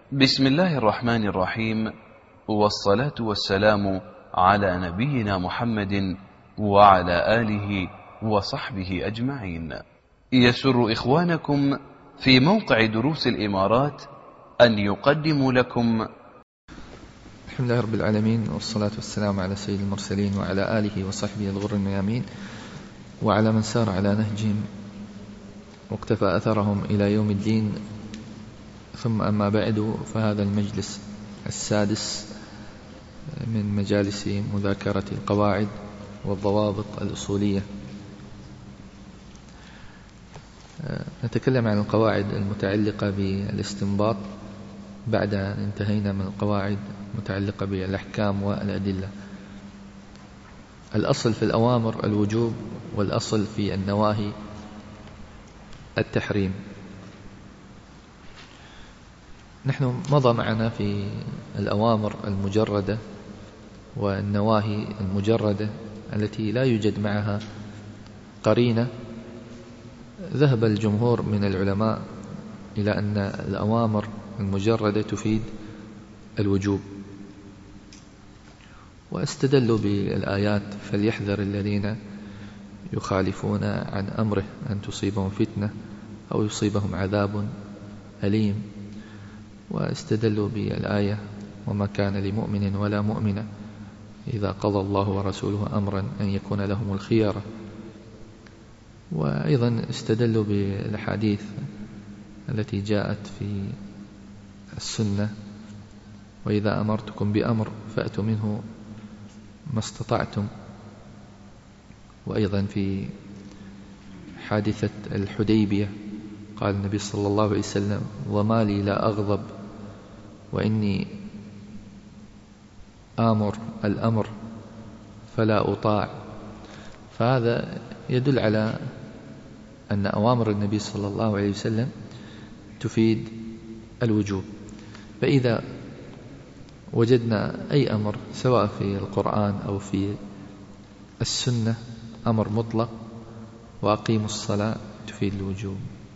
بسم الله الرحمن الرحيم، والصلاة والسلام على نبينا محمد وعلى آله وصحبه أجمعين. يسر إخوانكم في موقع دروس الإمارات أن يقدموا لكم الحمد لله رب العالمين، والصلاة والسلام على سيد المرسلين وعلى آله وصحبه الغر الميامين وعلى من سار على نهجهم واقتفى أثرهم إلى يوم الدين. ثم أما بعد، فهذا المجلس السادس من مجالس مذاكرة القواعد والضوابط الأصولية. نتكلم عن القواعد المتعلقة بالاستنباط بعد أن انتهينا من القواعد المتعلقة بالأحكام والأدلة. الأصل في الأوامر الوجوب، والأصل في النواهي التحريم. نحن مضى معنا في الأوامر المجردة والنواهي المجردة التي لا يوجد معها قرينة. ذهب الجمهور من العلماء إلى أن الأوامر المجردة تفيد الوجوب، واستدلوا بالآيات: فليحذر الذين يخالفون عن أمره أن تصيبهم فتنة أو يصيبهم عذاب أليم. واستدلوا بالآية: وما كان لمؤمن ولا مؤمنة إذا قضى الله ورسوله أمرا أن يكون لهم الخيارة. وأيضا استدلوا بالحديث التي جاءت في السنة: وإذا أمرتكم بأمر فأتوا منه ما استطعتم. وأيضا في حادثة الحديبية قال النبي صلى الله عليه وسلم: وما لي لا أغضب وإني آمر الأمر فلا أطاع. فهذا يدل على أن أوامر النبي صلى الله عليه وسلم تفيد الوجوب. فإذا وجدنا أي أمر سواء في القرآن أو في السنة أمر مطلق: وأقيموا الصلاة تفيد الوجوب،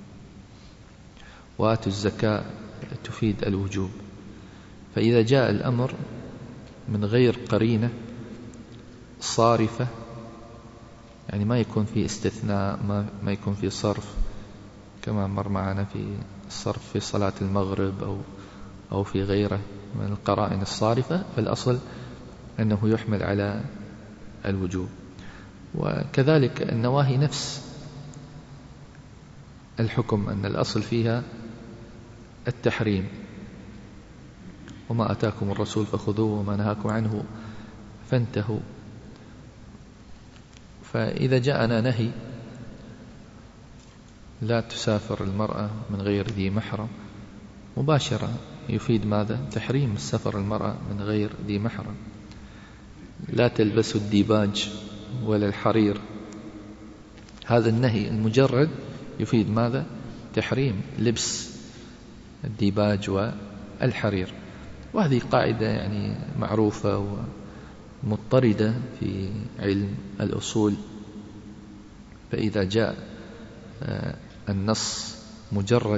وآتوا الزكاة تفيد الوجوب. فإذا جاء الأمر من غير قرينة صارفة، يعني ما يكون في استثناء، ما يكون في صرف كما مر معنا في الصرف في صلاة المغرب أو في غيره من القرائن الصارفة، فالأصل أنه يحمل على الوجوب. وكذلك النواهي نفس الحكم، أن الأصل فيها التحريم: وما أتاكم الرسول فخذوه وما نهاكم عنه فانتهوا. فإذا جاءنا نهي: لا تسافر المرأة من غير ذي محرم، مباشرة يفيد ماذا؟ تحريم السفر المرأة من غير ذي محرم. لا تلبسوا الديباج ولا الحرير، هذا النهي المجرد يفيد ماذا؟ تحريم لبس الديباج والحرير. وهذه قاعدة يعني معروفة ومضطردة في علم الأصول. فإذا جاء النص مجرد،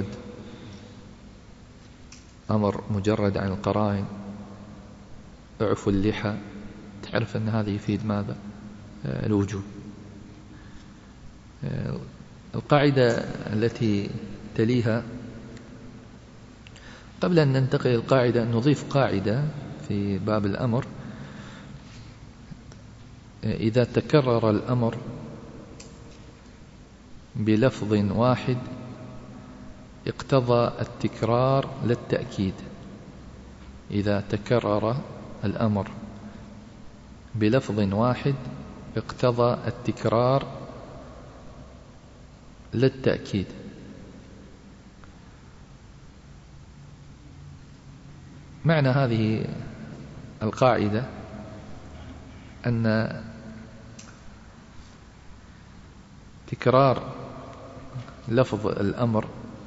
أمر مجرد عن القرائن: اعفوا اللحى، تعرف أن هذا يفيد ماذا؟ الوجوب. القاعدة التي تليها، قبل أن ننتقل القاعدة نضيف قاعدة في باب الأمر: إذا تكرر الأمر بلفظ واحد اقتضى التكرار للتأكيد. إذا تكرر الأمر بلفظ واحد اقتضى التكرار للتأكيد. معنى هذه القاعدة أن تكرار لفظ الأمر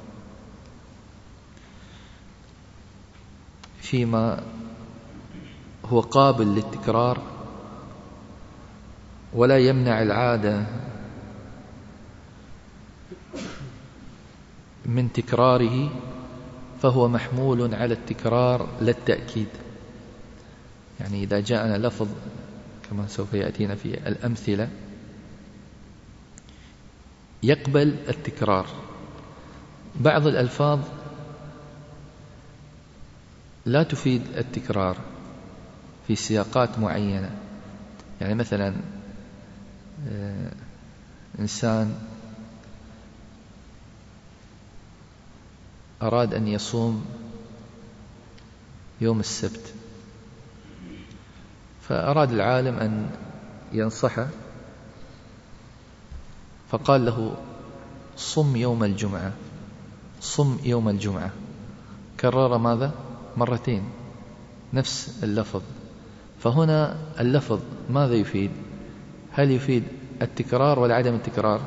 فيما هو قابل للتكرار ولا يمنع العادة من تكراره، فهو محمول على التكرار للتأكيد. يعني إذا جاءنا لفظ كما سوف يأتينا في الأمثلة يقبل التكرار. بعض الألفاظ لا تفيد التكرار في سياقات معينة. يعني مثلا إنسان أراد أن يصوم يوم السبت، فأراد العالم أن ينصحه فقال له صم يوم الجمعة، صم يوم الجمعة. كرر ماذا؟ مرتين نفس اللفظ. فهنا اللفظ ماذا يفيد؟ هل يفيد التكرار ولا عدم التكرار؟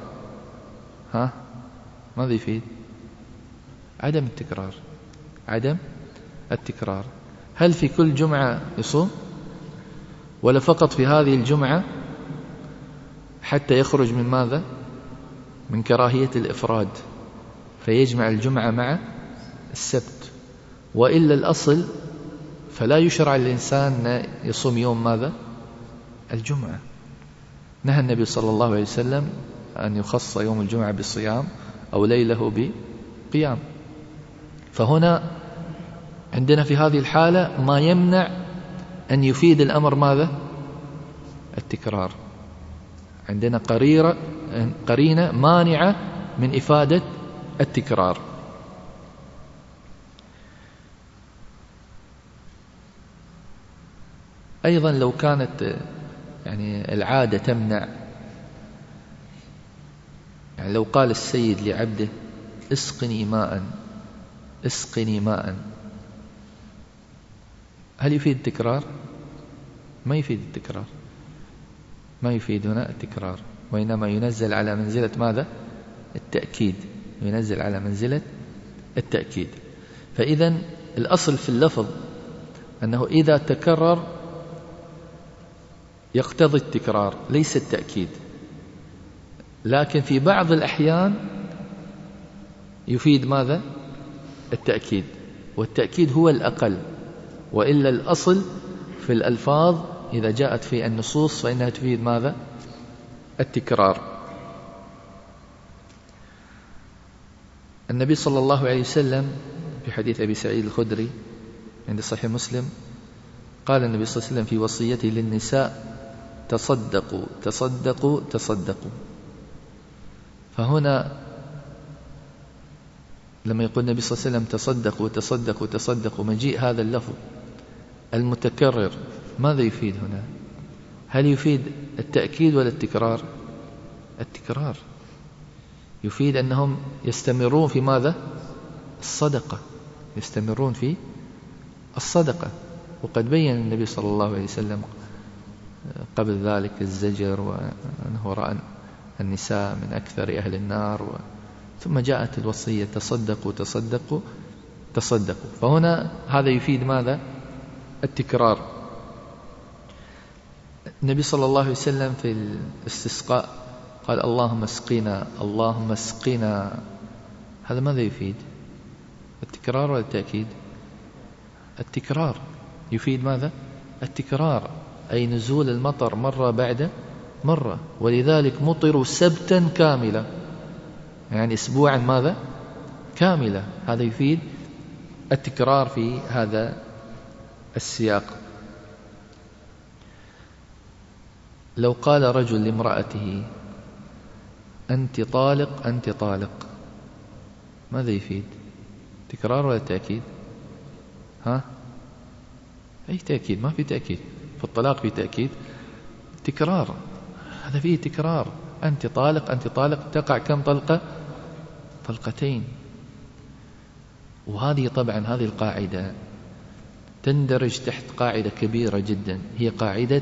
ماذا يفيد؟ عدم التكرار، عدم التكرار. هل في كل جمعة يصوم ولا فقط في هذه الجمعة حتى يخرج من ماذا؟ من كراهية الإفراد فيجمع الجمعة مع السبت. وإلا الأصل فلا يشرع الإنسان أن يصوم يوم ماذا؟ الجمعة. نهى النبي صلى الله عليه وسلم أن يخص يوم الجمعة بالصيام أو ليله بقيام. فهنا عندنا في هذه الحالة ما يمنع أن يفيد الأمر ماذا؟ التكرار. عندنا قرينة مانعة من إفادة التكرار. أيضا لو كانت يعني العادة تمنع، يعني لو قال السيد لعبده اسقني ماء، اسقني ماء، هل يفيد التكرار؟ ما يفيد التكرار، ما يفيد هنا التكرار، وإنما ينزل على منزلة ماذا؟ التأكيد، ينزل على منزلة التأكيد. فإذن الأصل في اللفظ أنه إذا تكرر يقتضي التكرار ليس التأكيد، لكن في بعض الأحيان يفيد ماذا؟ التأكيد، والتأكيد هو الأقل. وإلا الأصل في الألفاظ إذا جاءت في النصوص فإنها تفيد ماذا؟ التكرار. النبي صلى الله عليه وسلم في حديث أبي سعيد الخدري عند صحيح مسلم قال النبي صلى الله عليه وسلم في وصيته للنساء تصدقوا تصدقوا تصدقوا. فهنا لما يقول النبي صلى الله عليه وسلم تصدقوا تصدقوا تصدقوا، مجيء هذا اللفظ المتكرر ماذا يفيد هنا؟ هل يفيد التأكيد ولا التكرار؟ التكرار. يفيد أنهم يستمرون في ماذا؟ الصدقة، يستمرون في الصدقة. وقد بين النبي صلى الله عليه وسلم قبل ذلك الزجر وأنه رأى النساء من أكثر أهل النار ثم جاءت الوصية تصدقوا تصدقوا تصدقوا. فهنا هذا يفيد ماذا؟ التكرار. النبي صلى الله عليه وسلم في الاستسقاء قال اللهم اسقنا اللهم اسقنا. هذا ماذا يفيد؟ التكرار ولا التأكيد؟ التكرار. يفيد ماذا؟ التكرار، أي نزول المطر مرة بعد مرة. ولذلك مطروا سبتا كاملة، يعني أسبوعا ماذا؟ كاملة. هذا يفيد التكرار في هذا السياق. لو قال رجل لامرأته أنت طالق أنت طالق، ماذا يفيد؟ تكرار ولا تأكيد؟ أي تأكيد؟ ما في تأكيد في الطلاق، في تأكيد؟ تكرار. هذا فيه تكرار. أنت طالق أنت طالق، تقع كم طلقة؟ طلقتين. وهذه طبعا هذه القاعدة تندرج تحت قاعدة كبيرة جدا، هي قاعدة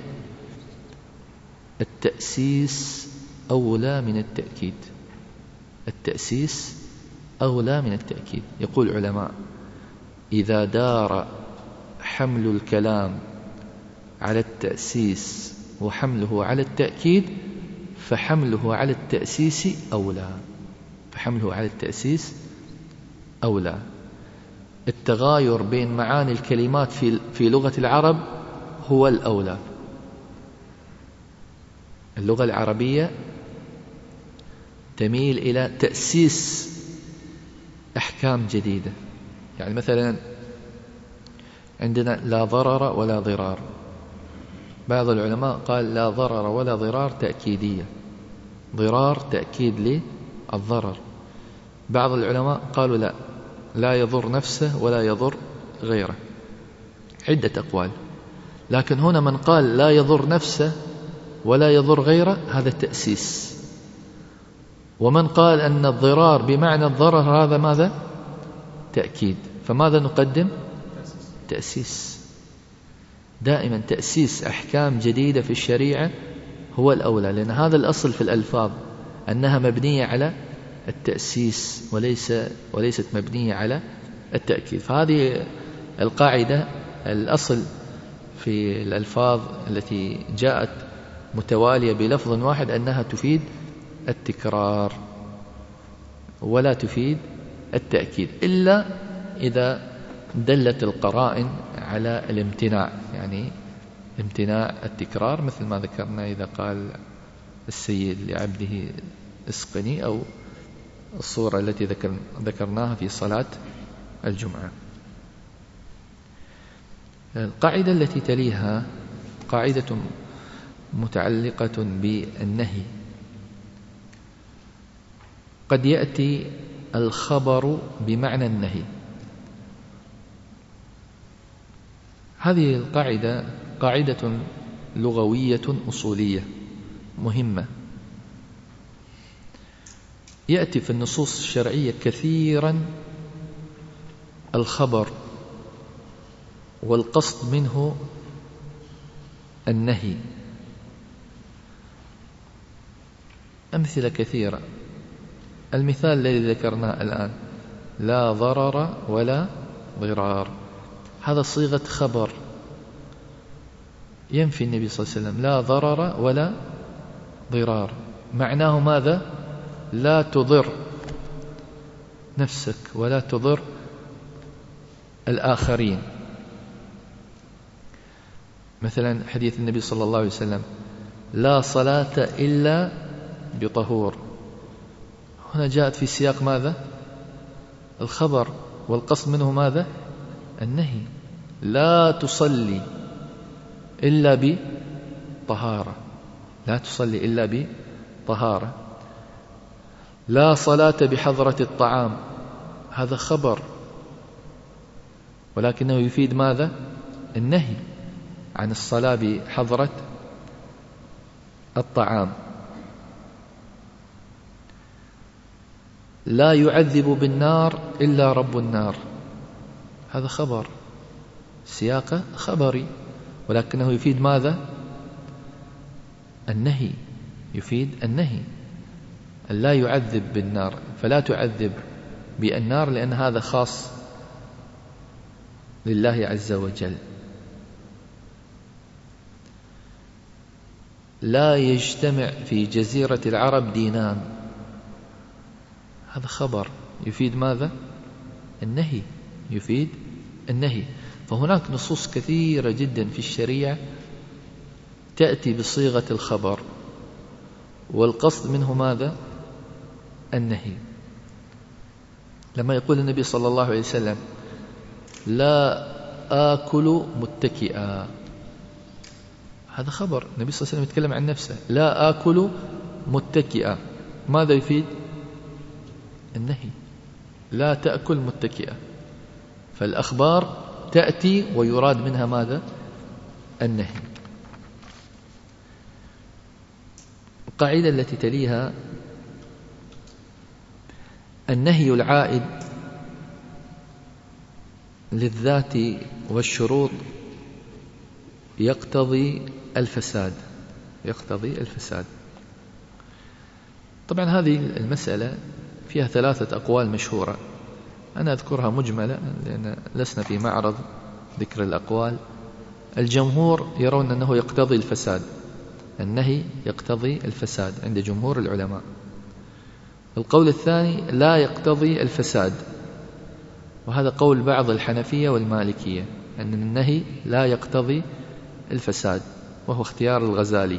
التأسيس أولى من التأكيد. التأسيس أولى من التأكيد. يقول العلماء إذا دار حمل الكلام على التأسيس وحمله على التأكيد فحمله على التأسيس أولى، فحمله على التأسيس أولى. التغاير بين معاني الكلمات في لغة العرب هو الأولى. اللغة العربية تميل إلى تأسيس أحكام جديدة. يعني مثلا عندنا لا ضرر ولا ضرار، بعض العلماء قال لا ضرر ولا ضرار تأكيدية، ضرار تأكيد للضرر. بعض العلماء قالوا لا، لا يضر نفسه ولا يضر غيره، عدة أقوال. لكن هنا من قال لا يضر نفسه ولا يضر غيره هذا تأسيس، ومن قال أن الضرار بمعنى الضرر هذا ماذا؟ تأكيد. فماذا نقدم؟ تأسيس. دائما تأسيس أحكام جديدة في الشريعة هو الأولى، لأن هذا الأصل في الألفاظ أنها مبنية على التأسيس وليست مبنية على التأكيد. فهذه القاعدة الأصل في الألفاظ التي جاءت متوالية بلفظ واحد أنها تفيد التكرار ولا تفيد التأكيد، إلا إذا دلت القرائن على الامتناع، يعني امتناع التكرار، مثل ما ذكرنا إذا قال السيد لعبده اسقني، أو الصورة التي ذكرناها في صلاة الجمعة. القاعدة التي تليها قاعدة متعلقة بالنهي. قد يأتي الخبر بمعنى النهي. هذه القاعدة قاعدة لغوية أصولية مهمة. يأتي في النصوص الشرعية كثيرا الخبر والقصد منه النهي. أمثلة كثيرة. المثال الذي ذكرناه الآن لا ضرر ولا ضرار، هذا صيغة خبر ينفي النبي صلى الله عليه وسلم لا ضرر ولا ضرار. معناه ماذا؟ لا تضر نفسك ولا تضر الآخرين. مثلا حديث النبي صلى الله عليه وسلم لا صلاة إلا بطهور، هنا جاءت في سياق ماذا؟ الخبر، والقصد منه ماذا؟ النهي. لا تصلي إلا بطهارة، لا تصلي إلا بطهارة. لا صلاة بحضرة الطعام، هذا خبر ولكنه يفيد ماذا؟ النهي عن الصلاة بحضرة الطعام. لا يعذب بالنار إلا رب النار، هذا خبر، سياقه خبري ولكنه يفيد ماذا؟ النهي، يفيد النهي. لا يعذب بالنار، فلا تعذب بالنار لأن هذا خاص لله عز وجل. لا يجتمع في جزيرة العرب دينان، هذا خبر يفيد ماذا؟ النهي، يفيد النهي. فهناك نصوص كثيرة جدا في الشريعة تأتي بصيغة الخبر والقصد منه ماذا؟ النهي. لما يقول النبي صلى الله عليه وسلم لا آكل متكئا، هذا خبر. النبي صلى الله عليه وسلم يتكلم عن نفسه لا آكل متكئا، ماذا يفيد؟ النهي، لا تأكل متكئا. فالأخبار تأتي ويراد منها ماذا؟ النهي. القاعدة التي تليها النهي العائد للذات والشروط يقتضي الفساد، يقتضي الفساد. طبعا هذه المسألة فيها 3 أقوال مشهورة، أنا أذكرها مجملة لأن لسنا في معرض ذكر الأقوال. الجمهور يرون أنه يقتضي الفساد، النهي يقتضي الفساد عند جمهور العلماء. القول الثاني لا يقتضي الفساد، وهذا قول بعض الحنفية والمالكية أن النهي لا يقتضي الفساد، وهو اختيار الغزالي.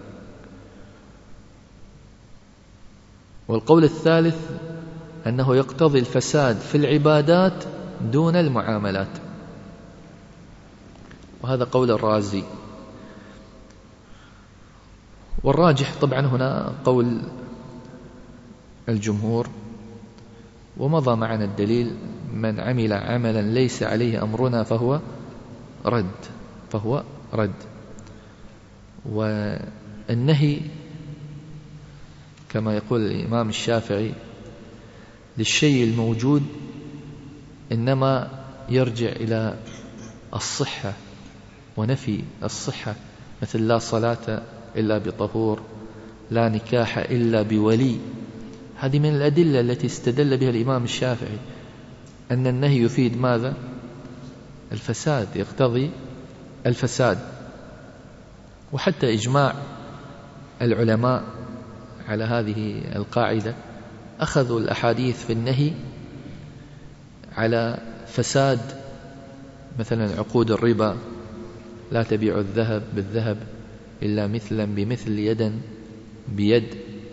والقول الثالث أنه يقتضي الفساد في العبادات دون المعاملات، وهذا قول الرازي. والراجح طبعا هنا قول الجمهور، ومضى معنا الدليل: من عمل عملا ليس عليه أمرنا فهو رد. والنهي كما يقول الإمام الشافعي للشيء الموجود إنما يرجع إلى الصحة ونفي الصحة، مثل لا صلاة إلا بطهور، لا نكاح إلا بولي. هذه من الأدلة التي استدل بها الإمام الشافعي أن النهي يفيد ماذا؟ الفساد، يقتضي الفساد. وحتى إجماع العلماء على هذه القاعدة، أخذوا الأحاديث في النهي على فساد، مثلا عقود الربا: لا تبيع الذهب بالذهب إلا مثلا بمثل، يدا بيد.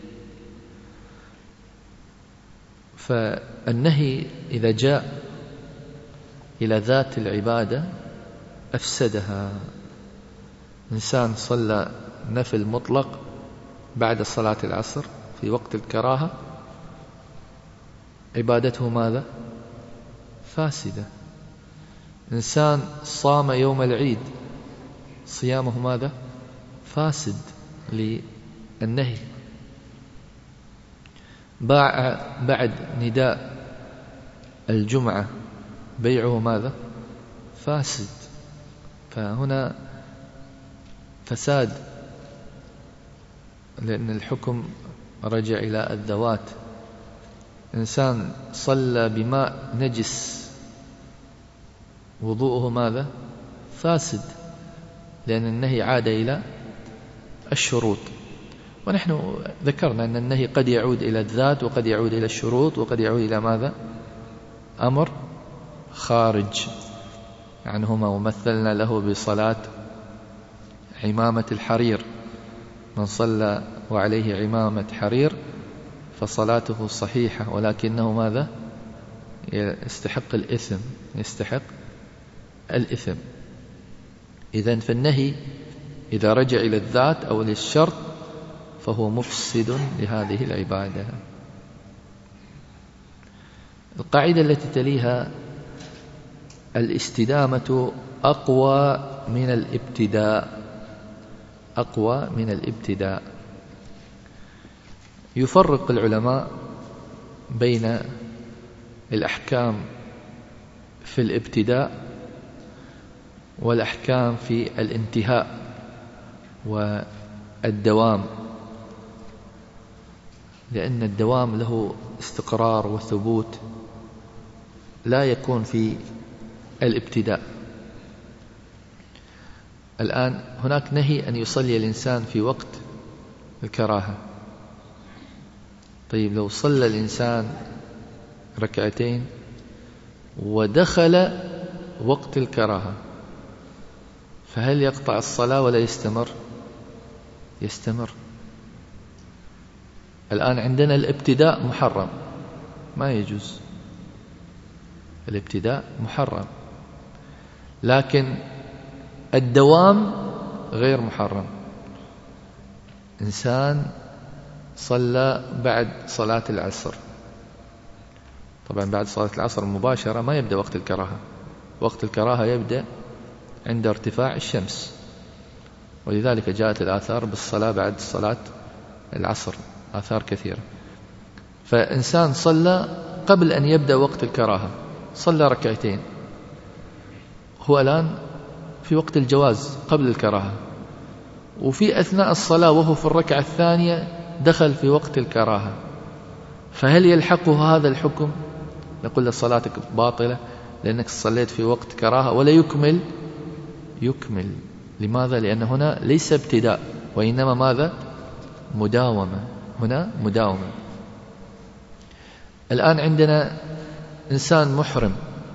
فالنهي إذا جاء إلى ذات العبادة أفسدها. إنسان صلى نفل مطلق بعد صلاة العصر في وقت الكراهة، عبادته ماذا؟ فاسدة. إنسان صام يوم العيد، صيامه ماذا؟ فاسد للنهي. بعد نداء الجمعة بيعه ماذا؟ فاسد. فهنا فساد، لأن الحكم رجع إلى الذوات. إنسان صلى بماء نجس، وضوءه ماذا؟ فاسد، لأن النهي عاد إلى الشروط. ونحن ذكرنا أن النهي قد يعود إلى الذات، وقد يعود إلى الشروط، وقد يعود إلى ماذا؟ أمر خارج عنهما. ومثلنا له بصلاة عمامة الحرير: من صلى وعليه عمامة حرير فصلاته صحيحة، ولكنه ماذا؟ يستحق الإثم. إذن فالنهي إذا رجع إلى الذات أو للشرط فهو مفسد لهذه العبادة. القاعدة التي تليها: الاستدامة أقوى من الابتداء. يفرق العلماء بين الأحكام في الابتداء والأحكام في الانتهاء والدوام، لأن الدوام له استقرار وثبوت لا يكون في الابتداء. الآن هناك نهي أن يصلي الإنسان في وقت الكراهة. طيب لو صلى الإنسان ركعتين ودخل وقت الكراهة، فهل يقطع الصلاة ولا يستمر؟ الآن عندنا الابتداء محرم، ما يجوز، الابتداء محرم، لكن الدوام غير محرم. إنسان صلى بعد صلاة العصر، طبعا بعد صلاة العصر مباشرة ما يبدأ وقت الكراهة، وقت الكراهة يبدأ عند ارتفاع الشمس، ولذلك جاءت الآثار بالصلاة بعد صلاة العصر، آثار كثيرة. فإنسان صلى قبل أن يبدأ وقت الكراهة، صلى ركعتين، هو الآن في وقت الجواز قبل الكراهة، وفي أثناء الصلاة وهو في الركعة الثانية دخل في وقت الكراهة، فهل يلحقه هذا الحكم؟ نقول له صلاتك باطلة لأنك صليت في وقت كراهة، ولا يكمل. لماذا؟ لأن هنا ليس ابتداء، وإنما ماذا؟ مداومة. الآن عندنا إنسان محرم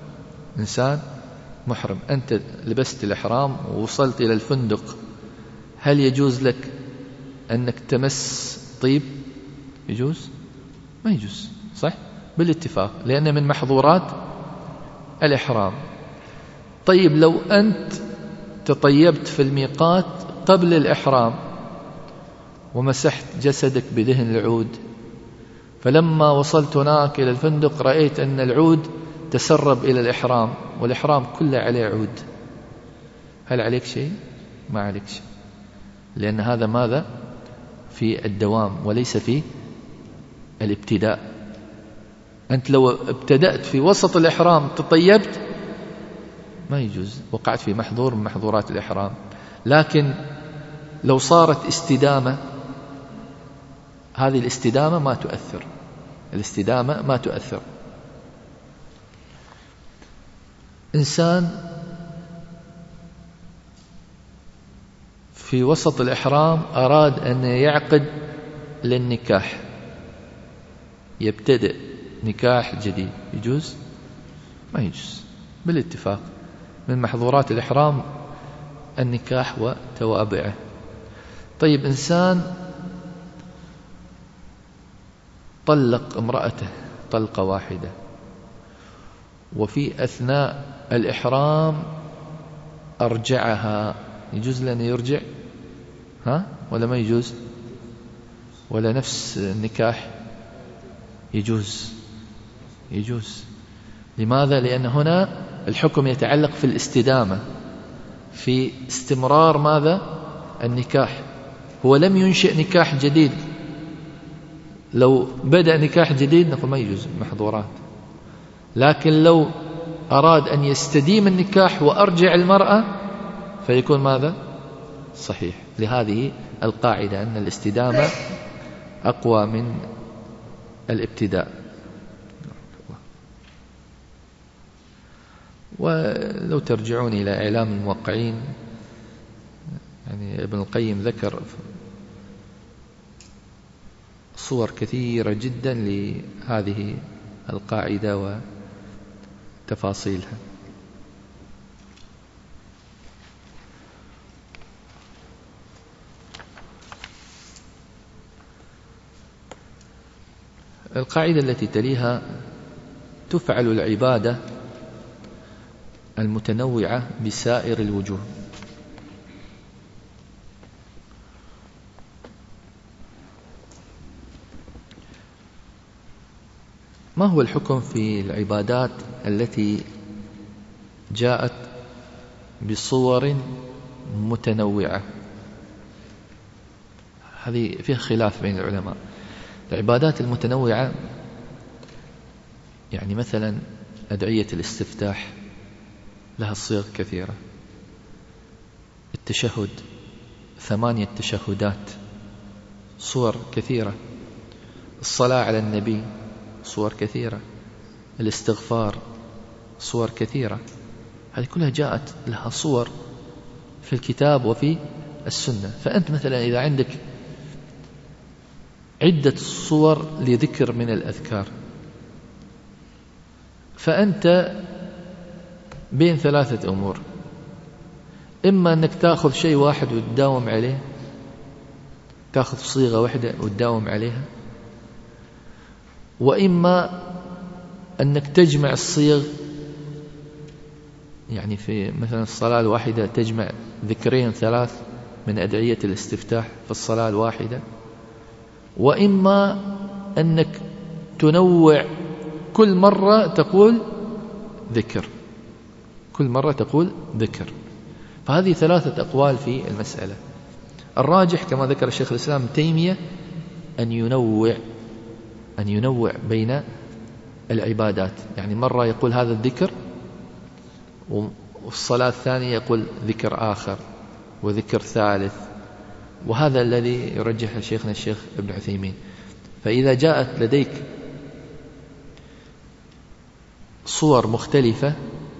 إنسان محرم، أنت لبست الإحرام ووصلت إلى الفندق، هل يجوز لك أنك تمس طيب؟ يجوز؟ ما يجوز، صح؟ بالاتفاق، لأن من محظورات الإحرام. طيب لو أنت تطيبت في الميقات قبل الإحرام ومسحت جسدك بدهن العود، فلما وصلت هناك إلى الفندق رأيت أن العود تسرب إلى الإحرام والإحرام كله عليه عود، هل عليك شيء؟ ما عليك شيء، لأن هذا ماذا؟ في الدوام وليس في الابتداء. أنت لو ابتدأت في وسط الإحرام تطيبت ما يجوز، وقعت في محظور من محظورات الإحرام. لكن لو صارت استدامة، هذه الاستدامة ما تؤثر، الاستدامة ما تؤثر. إنسان في وسط الإحرام أراد أن يعقد للنكاح، يبتدئ نكاح جديد، يجوز؟ ما يجوز بالاتفاق، من محظورات الإحرام النكاح وتوابعه. طيب إنسان طلق امرأته طلقة واحدة وفي أثناء الإحرام أرجعها، يجوز لأنه يرجع ولا ما يجوز؟ ولا نفس النكاح؟ يجوز، يجوز. لماذا؟ لأن هنا الحكم يتعلق في الاستدامة، في استمرار ماذا؟ النكاح. هو لم ينشئ نكاح جديد، لو بدأ نكاح جديد نقول ما يجوز محظورات. لكن لو أراد أن يستديم النكاح وأرجع المرأة فيكون ماذا؟ صحيح، لهذه القاعدة أن الاستدامة أقوى من الابتداء. ولو ترجعون إلى إعلام الموقعين، يعني ابن القيم ذكر صور كثيرة جدا لهذه القاعدة وتفاصيلها. القاعدة التي تليها: تفعل العبادة المتنوعة بسائر الوجوه. ما هو الحكم في العبادات التي جاءت بصور متنوعة؟ هذه فيها خلاف بين العلماء. العبادات المتنوعة يعني مثلا أدعية الاستفتاح لها صيغ كثيرة، التشهد 8 تشهدات صور كثيرة، الصلاة على النبي صور كثيرة، الاستغفار صور كثيرة، هذه كلها جاءت لها صور في الكتاب وفي السنة. فأنت مثلا إذا عندك عدة صور لذكر من الأذكار، فأنت بين 3 أمور: إما أنك تأخذ شيء واحد وتداوم عليه، تأخذ صيغة واحدة وتداوم عليها، وإما أنك تجمع الصيغ، يعني في مثلا الصلاة الواحدة تجمع 2 3 من أدعية الاستفتاح في الصلاة الواحدة، وإما أنك تنوع كل مرة تقول ذكر، كل مرة تقول ذكر. فهذه 3 أقوال في المسألة. الراجح كما ذكر الشيخ الإسلام ابن تيمية أن ينوع بين العبادات، يعني مرة يقول هذا الذكر والصلاة الثانية يقول ذكر آخر وذكر ثالث، وهذا الذي يرجح شيخنا الشيخ ابن عثيمين. فإذا جاءت لديك صور مختلفة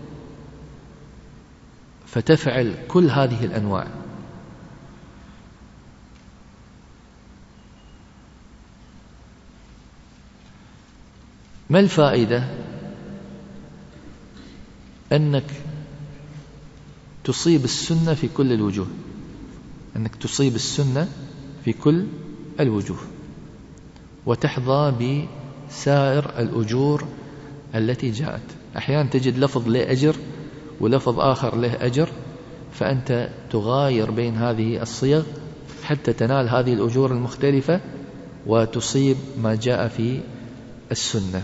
فتفعل كل هذه الأنواع. ما الفائدة أنك تصيب السنة في كل الوجوه، أنك تصيب السنة في كل الوجوه وتحظى بسائر الأجور التي جاءت. أحيانا تجد لفظ له أجر ولفظ آخر له أجر، فأنت تغاير بين هذه الصيغ حتى تنال هذه الأجور المختلفة وتصيب ما جاء في السنة.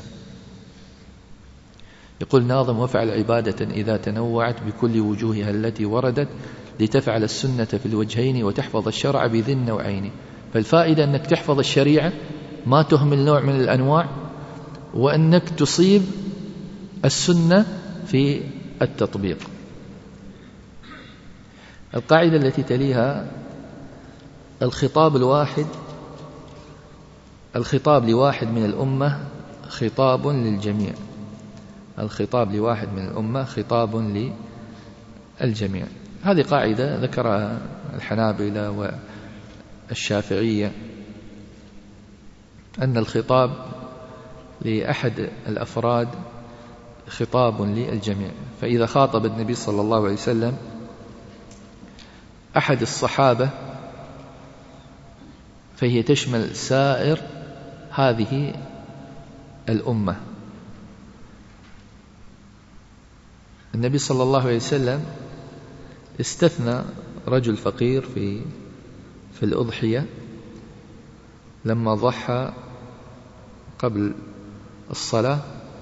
يقول ناظم: وافعل عبادة إذا تنوعت بكل وجوهها التي وردت، لتفعل السنة في الوجهين وتحفظ الشرع بذي النوعين. فالفائدة أنك تحفظ الشريعة، ما تهمل نوع من الأنواع، وأنك تصيب السنة في التطبيق. القاعدة التي تليها: الخطاب لواحد من الأمة خطاب للجميع. الخطاب لواحد من الأمة خطاب للجميع. هذه قاعدة ذكرها الحنابلة والشافعية، أن الخطاب لأحد الأفراد خطاب للجميع. فإذا خاطب النبي صلى الله عليه وسلم أحد الصحابة فهي تشمل سائر هذه الأمة. النبي صلى الله عليه وسلم استثنى رجل فقير في الأضحية لما ضحى قبل الصلاة،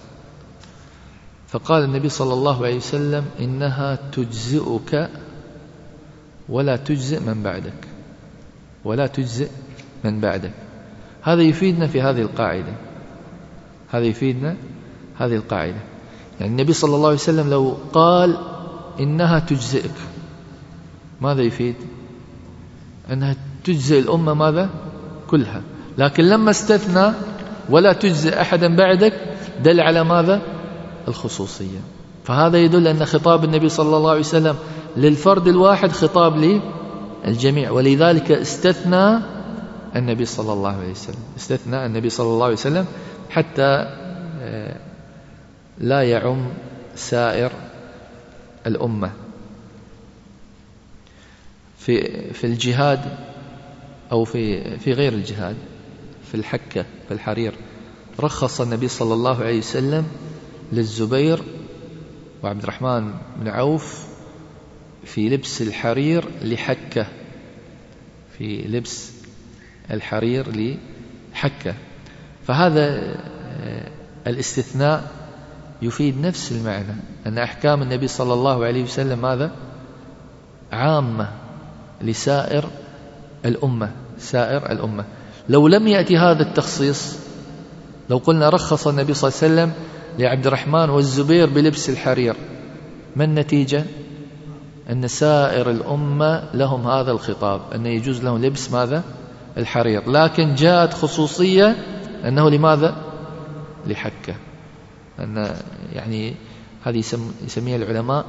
فقال النبي صلى الله عليه وسلم: إنها تجزئك ولا تجزئ من بعدك، ولا تجزئ من بعدك. هذا يفيدنا في هذه القاعدة، هذا يفيدنا هذه القاعدة. يعني النبي صلى الله عليه وسلم لو قال إنها تجزئك، ماذا يفيد؟ أنها تجزئ الأمة ماذا؟ كلها. لكن لما استثنى ولا تجزئ أحدا بعدك دل على ماذا؟ الخصوصية. فهذا يدل أن خطاب النبي صلى الله عليه وسلم للفرد الواحد خطاب للجميع، ولذلك استثنى النبي صلى الله عليه وسلم، استثنى النبي صلى الله عليه وسلم حتى لا يعم سائر الأمة. في الجهاد أو في غير الجهاد، في الحكة، في الحرير، رخص النبي صلى الله عليه وسلم للزبير وعبد الرحمن بن عوف في لبس الحرير لحكة، في لبس الحرير لحكة. فهذا الاستثناء يفيد نفس المعنى، أن أحكام النبي صلى الله عليه وسلم ماذا؟ عامة لسائر الأمة، سائر الأمة. لو لم يأتي هذا التخصيص، لو قلنا رخص النبي صلى الله عليه وسلم لعبد الرحمن والزبير بلبس الحرير، ما النتيجة؟ أن سائر الأمة لهم هذا الخطاب، أن يجوز لهم لبس ماذا؟ الحرير. لكن جاءت خصوصية أنه لماذا؟ لحكة. أن يعني هذه يسميها العلماء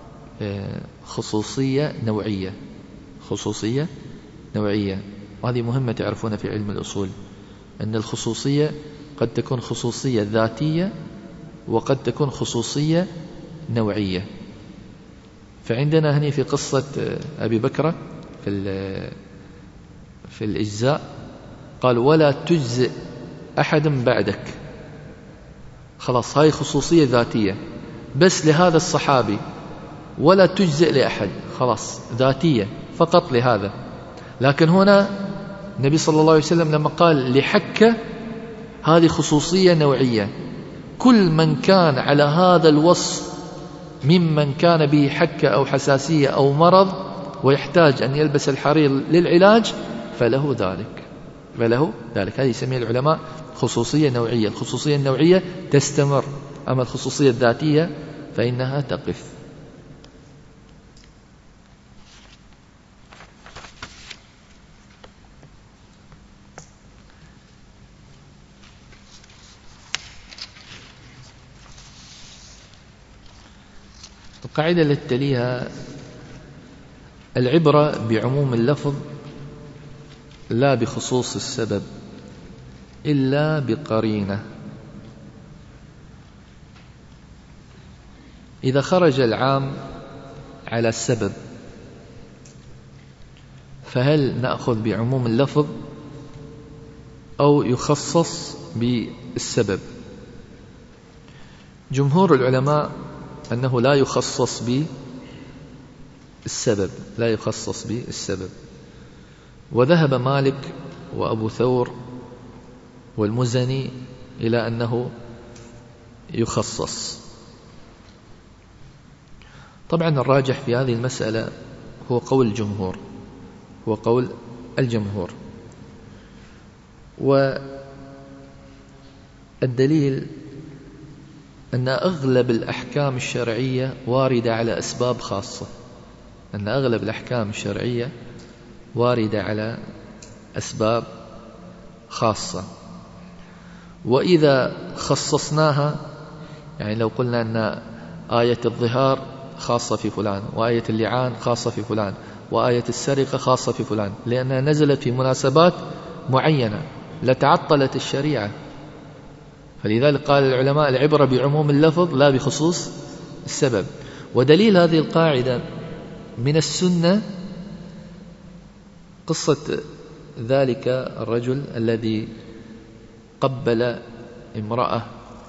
خصوصية نوعية، خصوصية نوعية. وهذه مهمة تعرفون في علم الأصول، أن الخصوصية قد تكون خصوصية ذاتية وقد تكون خصوصية نوعية. فعندنا هنا في قصة أبي بكر في الإجزاء قال: ولا تجزئ أحد بعدك. خلاص، هاي خصوصية ذاتية بس لهذا الصحابي، ولا تجزئ لأحد، خلاص ذاتية فقط لهذا. لكن هنا النبي صلى الله عليه وسلم لما قال لحكة، هذه خصوصية نوعية. كل من كان على هذا الوصف ممن كان به حكة أو حساسية أو مرض ويحتاج أن يلبس الحرير للعلاج فله ذلك، فله ذلك. هذه يسميها العلماء خصوصية نوعية. الخصوصية النوعية تستمر، أما الخصوصية الذاتية فإنها تقف. القاعدة التي تليها: العبرة بعموم اللفظ لا بخصوص السبب إلا بقرينة. إذا خرج العام على السبب فهل نأخذ بعموم اللفظ أو يخصص بالسبب؟ جمهور العلماء أنه لا يخصص بالسبب، لا يخصص بالسبب، وذهب مالك وأبو ثور والمزني إلى أنه يخصص. طبعا الراجح في هذه المسألة هو قول الجمهور، هو قول الجمهور. والدليل أن أغلب الأحكام الشرعية واردة على أسباب خاصة، أن أغلب الأحكام الشرعية واردة على أسباب خاصة. وإذا خصصناها، يعني لو قلنا أن آية الظهار خاصة في فلان، وآية اللعان خاصة في فلان، وآية السرقة خاصة في فلان، لأنها نزلت في مناسبات معينة لتعطلت الشريعة. فلذلك قال العلماء العبرة بعموم اللفظ لا بخصوص السبب. ودليل هذه القاعدة من السنة قصة ذلك الرجل الذي قبل امرأة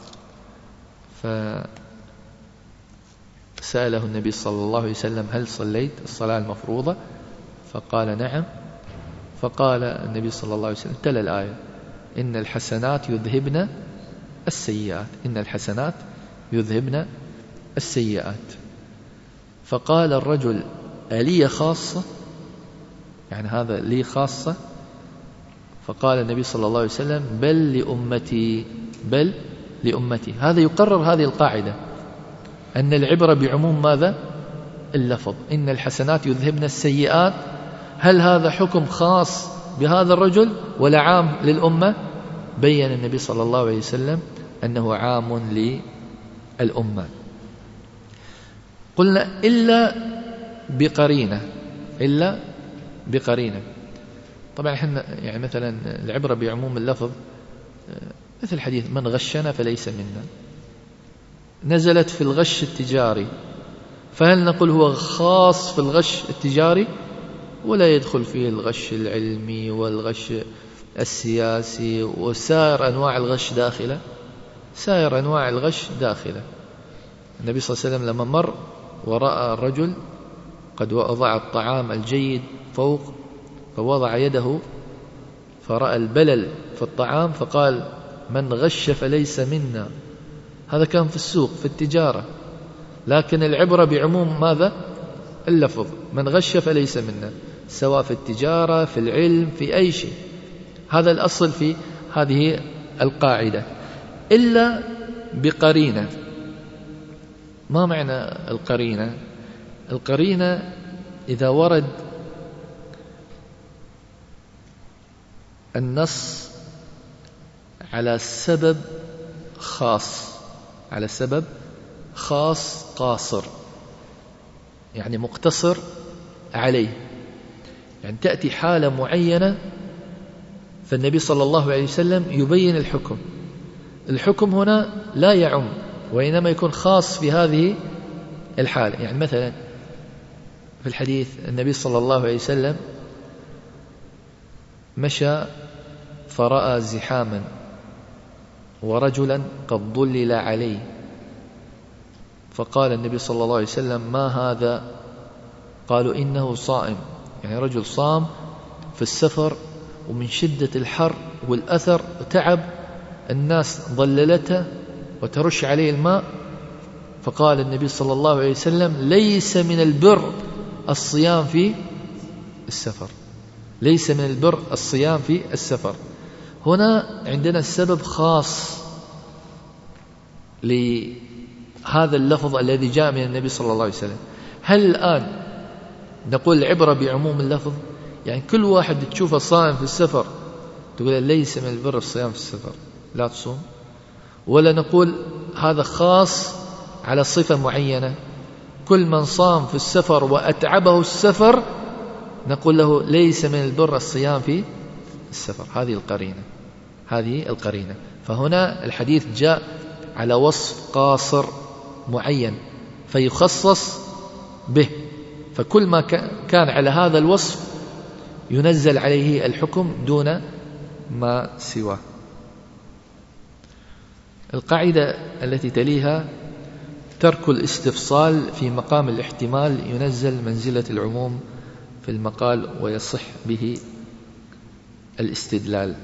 فسأله النبي صلى الله عليه وسلم هل صليت الصلاة المفروضة؟ فقال نعم. فقال النبي صلى الله عليه وسلم تلا الآية إن الحسنات يذهبن السيئات، إن الحسنات يذهبن السيئات. فقال الرجل ألي خاصة؟ يعني هذا لي خاصة؟ فقال النبي صلى الله عليه وسلم بل لأمتي، بل لأمتي. هذا يقرر هذه القاعدة أن العبرة بعموم ماذا؟ اللفظ. إن الحسنات يذهبن السيئات، هل هذا حكم خاص بهذا الرجل ولا عام للأمة؟ بين النبي صلى الله عليه وسلم أنه عام للأمة. قلنا إلا بقرينة، إلا بقرينة. طبعا احنا يعني مثلا العبرة بعموم اللفظ مثل حديث من غشنا فليس منا، نزلت في الغش التجاري، فهل نقول هو خاص في الغش التجاري ولا يدخل فيه الغش العلمي والغش السياسي وسائر أنواع الغش داخله؟ سائر أنواع الغش داخله. النبي صلى الله عليه وسلم لما مر ورأى الرجل قد وضع الطعام الجيد فوق، فوضع يده فرأى البلل في الطعام فقال من غش فليس منا. هذا كان في السوق في التجارة، لكن العبرة بعموم ماذا؟ اللفظ. من غش فليس منا، سواء في التجارة في العلم في أي شيء. هذا الأصل في هذه القاعدة. إلا بقرينة. ما معنى القرينة؟ القرينة إذا ورد النص على سبب خاص، على سبب خاص قاصر، يعني مقتصر عليه، يعني تأتي حالة معينة فالنبي صلى الله عليه وسلم يبين الحكم. الحكم هنا لا يعم وإنما يكون خاص في هذه الحالة. يعني مثلا في الحديث النبي صلى الله عليه وسلم مشى فرأى زحاما ورجلا قد ضلل عليه، فقال النبي صلى الله عليه وسلم ما هذا؟ قالوا إنه صائم، يعني رجل صام في السفر ومن شدة الحر والأثر وتعب، الناس ضللته وترش عليه الماء، فقال النبي صلى الله عليه وسلم ليس من البر الصيام في السفر، ليس من البر الصيام في السفر. هنا عندنا السبب خاص لهذا اللفظ الذي جاء من النبي صلى الله عليه وسلم. هل الآن نقول العبرة بعموم اللفظ؟ يعني كل واحد تشوفه صائم في السفر تقول ليس من البر الصيام في السفر لا تصوم؟ ولا نقول هذا خاص على صفة معينة، كل من صام في السفر وأتعبه السفر نقول له ليس من البر الصيام في السفر؟ هذه القرينة، هذه القرينة. فهنا الحديث جاء على وصف قاصر معين، فيخصص به، فكل ما كان على هذا الوصف ينزل عليه الحكم دون ما سواه. القاعدة التي تليها: ترك الاستفصال في مقام الاحتمال ينزل منزلة العموم في المقال ويصح به الاستدلال.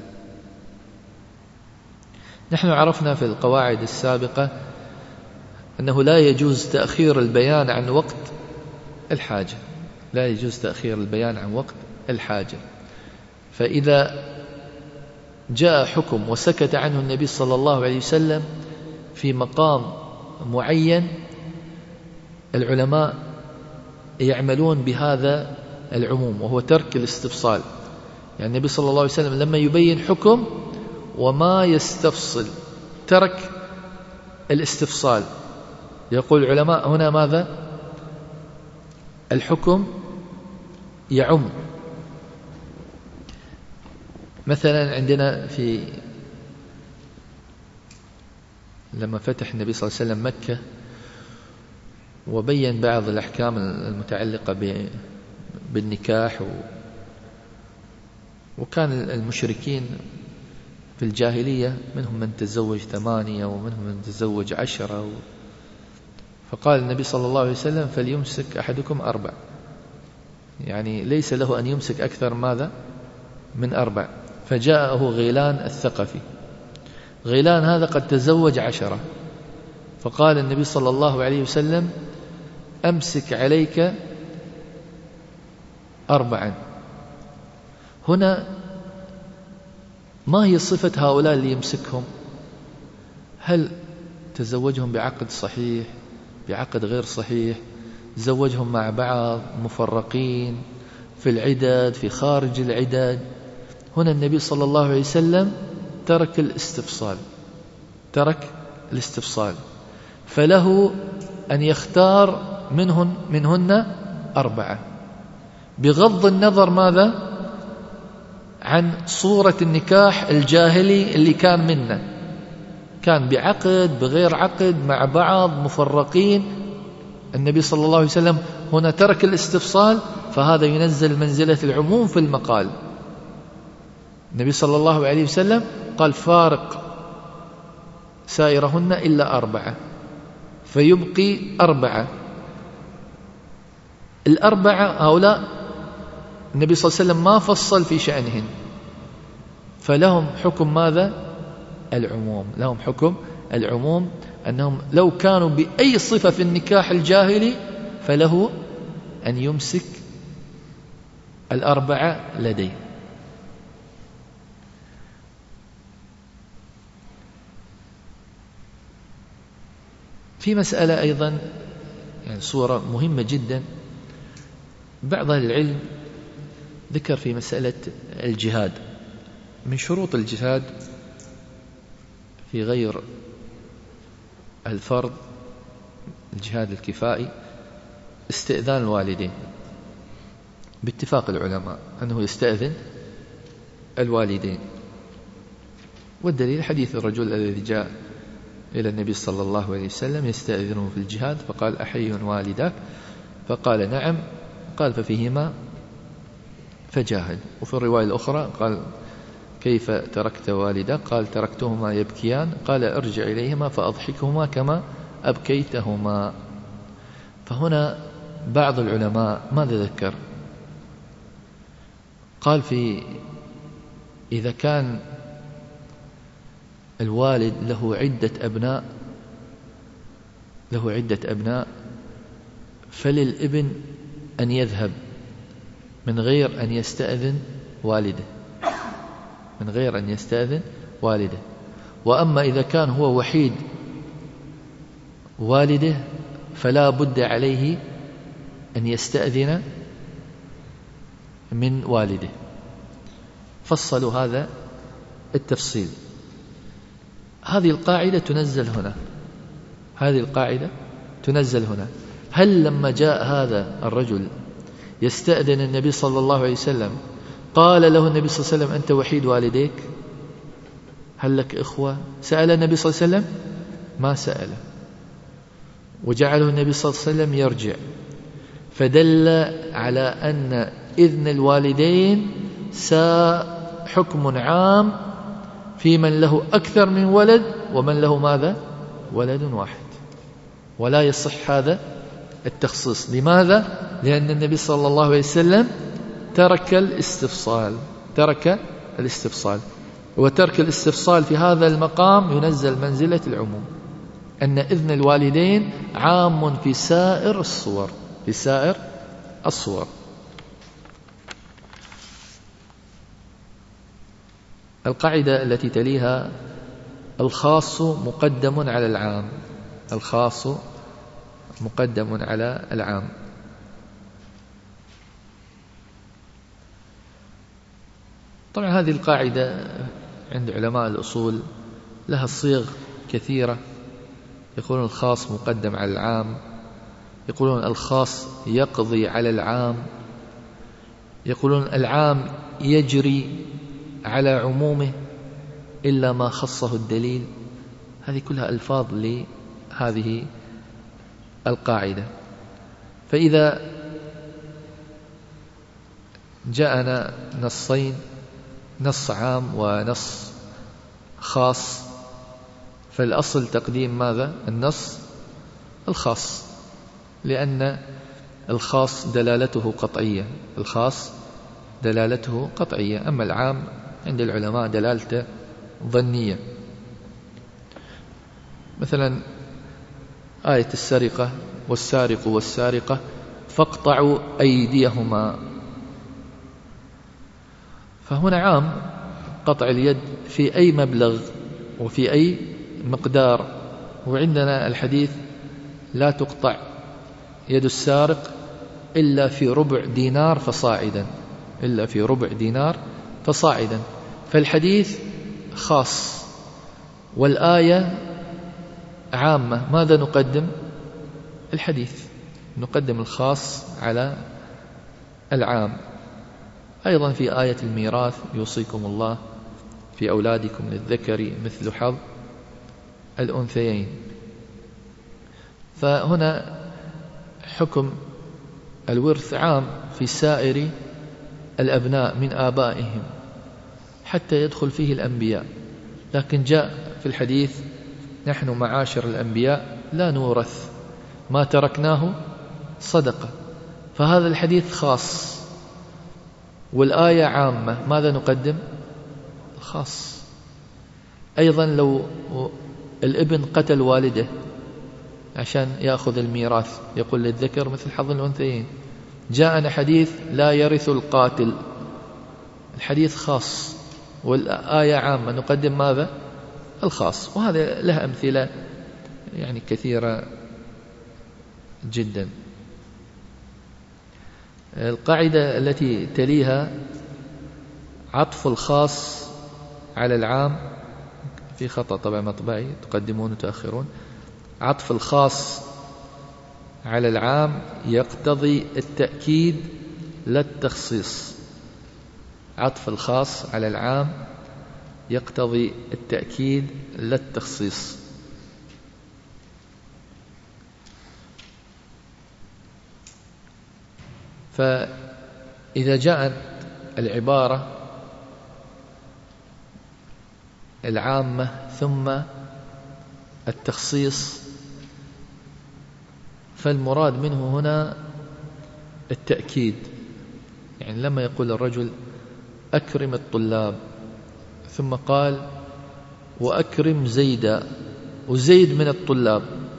نحن عرفنا في القواعد السابقة أنه لا يجوز تأخير البيان عن وقت الحاجة، لا يجوز تأخير البيان عن وقت الحاجة. فإذا جاء حكم وسكت عنه النبي صلى الله عليه وسلم في مقام معين، العلماء يعملون بهذا العموم وهو ترك الاستفصال. يعني النبي صلى الله عليه وسلم لما يبين حكم وما يستفصل، ترك الاستفصال. يقول العلماء هنا ماذا؟ الحكم يعم. مثلا عندنا لما فتح النبي صلى الله عليه وسلم مكة وبين بعض الأحكام المتعلقة بالنكاح، وكان المشركين في الجاهلية منهم من تزوج 8 ومنهم من تزوج 10، فقال النبي صلى الله عليه وسلم: فليمسك أحدكم 4، يعني ليس له أن يمسك أكثر ماذا من 4. فجاءه غيلان الثقفي، غيلان هذا قد تزوج 10، فقال النبي صلى الله عليه وسلم: أمسك عليك 4. هنا ما هي صفة هؤلاء اللي يمسكهم؟ هل تزوجهم بعقد صحيح، بعقد غير صحيح، زوجهم مع بعض، مفرقين في العدد، في خارج العدد؟ هنا النبي صلى الله عليه وسلم ترك الاستفصال، فله أن يختار منهن 4 بغض النظر ماذا؟ عن صورة النكاح الجاهلي اللي كان منه، كان بعقد بغير عقد مع بعض مفرقين. النبي صلى الله عليه وسلم هنا ترك الاستفصال، فهذا ينزل منزلة العموم في المقال. النبي صلى الله عليه وسلم قال: فارق سائرهن إلا 4، فيبقي 4. ال4 هؤلاء النبي صلى الله عليه وسلم ما فصل في شأنهن، فلهم حكم ماذا؟ العموم. لهم حكم العموم، أنهم لو كانوا بأي صفة في النكاح الجاهلي فله أن يمسك 4 لديه. في مسألة أيضا يعني صورة مهمة جدا، بعض أهل العلم ذكر في مسألة الجهاد: من شروط الجهاد في غير الفرض، الجهاد الكفائي، استئذان الوالدين، باتفاق العلماء أنه يستأذن الوالدين. والدليل حديث الرجل الذي جاء إلى النبي صلى الله عليه وسلم يستأذنه في الجهاد، فقال: أحي والداك؟ فقال: نعم. قال: ففيهما فجاهد. وفي الرواية الأخرى قال: كيف تركت والداك؟ قال: تركتهما يبكيان. قال: ارجع إليهما فأضحكهما كما أبكيتهما. فهنا بعض العلماء ماذا ذكر؟ قال: إذا كان الوالد له عدة أبناء فللابن أن يذهب من غير أن يستأذن والده، وأما إذا كان هو وحيد والده فلا بد عليه أن يستأذن من والده. فصلوا هذا التفصيل. هذه القاعدة تنزل هنا. هل لما جاء هذا الرجل يستأذن النبي صلى الله عليه وسلم قال له النبي صلى الله عليه وسلم: أنت وحيد والديك؟ هل لك إخوة؟ سأل النبي صلى الله عليه وسلم؟ ما سأله. وجعله النبي صلى الله عليه وسلم يرجع، فدل على أن إذن الوالدين حكم عام في من له أكثر من ولد ومن له ماذا؟ ولد واحد، ولا يصح هذا التخصيص. لماذا؟ لأن النبي صلى الله عليه وسلم ترك الاستفصال، وترك الاستفصال في هذا المقام ينزل منزلة العموم، أن إذن الوالدين عام في سائر الصور. القاعدة التي تليها: الخاص مقدم على العام. الخاص مقدم على العام. طبعا هذه القاعدة عند علماء الأصول لها صيغ كثيرة. يقولون الخاص مقدم على العام، يقولون الخاص يقضي على العام، يقولون العام يجري على عمومه إلا ما خصه الدليل. هذه كلها ألفاظ لهذه القاعدة. فإذا جاءنا نصين، نص عام ونص خاص، فالأصل تقديم ماذا؟ النص الخاص، لأن الخاص دلالته قطعية، أما العام عند العلماء دلالته ظنية. مثلا آية السرقة: والسارق والسارقة فاقطعوا أيديهما. فهنا عام قطع اليد في أي مبلغ وفي أي مقدار. وعندنا الحديث: لا تقطع يد السارق إلا في ربع دينار فصاعدا. فالحديث خاص والآية عامة. ماذا نقدم؟ الحديث، نقدم الخاص على العام. أيضا في آية الميراث: يوصيكم الله في أولادكم للذكر مثل حظ الأنثيين. فهنا حكم الورث عام في سائر الأبناء من آبائهم حتى يدخل فيه الأنبياء، لكن جاء في الحديث: نحن معاشر الأنبياء لا نورث، ما تركناه صدقة. فهذا الحديث خاص والآية عامة. ماذا نقدم؟ الخاص. أيضا لو الابن قتل والده عشان يأخذ الميراث، يقول للذكر مثل حظ الأنثيين. جاءنا حديث: لا يرث القاتل. الحديث خاص والآية عامة، نقدم ماذا؟ الخاص. وهذا له أمثلة يعني كثيرة جدا. القاعدة التي تليها: عطف الخاص على العام. في خطأ طبعا مطبعي، تقدمون وتأخرون. عطف الخاص على العام يقتضي التأكيد لا التخصيص. عطف الخاص على العام يقتضي التأكيد لا التخصيص. فإذا جاءت العبارة العامة ثم التخصيص، فالمراد منه هنا التأكيد. يعني لما يقول الرجل: أكرم الطلاب، ثم قال: وأكرم زيدا، وزيد من الطلاب.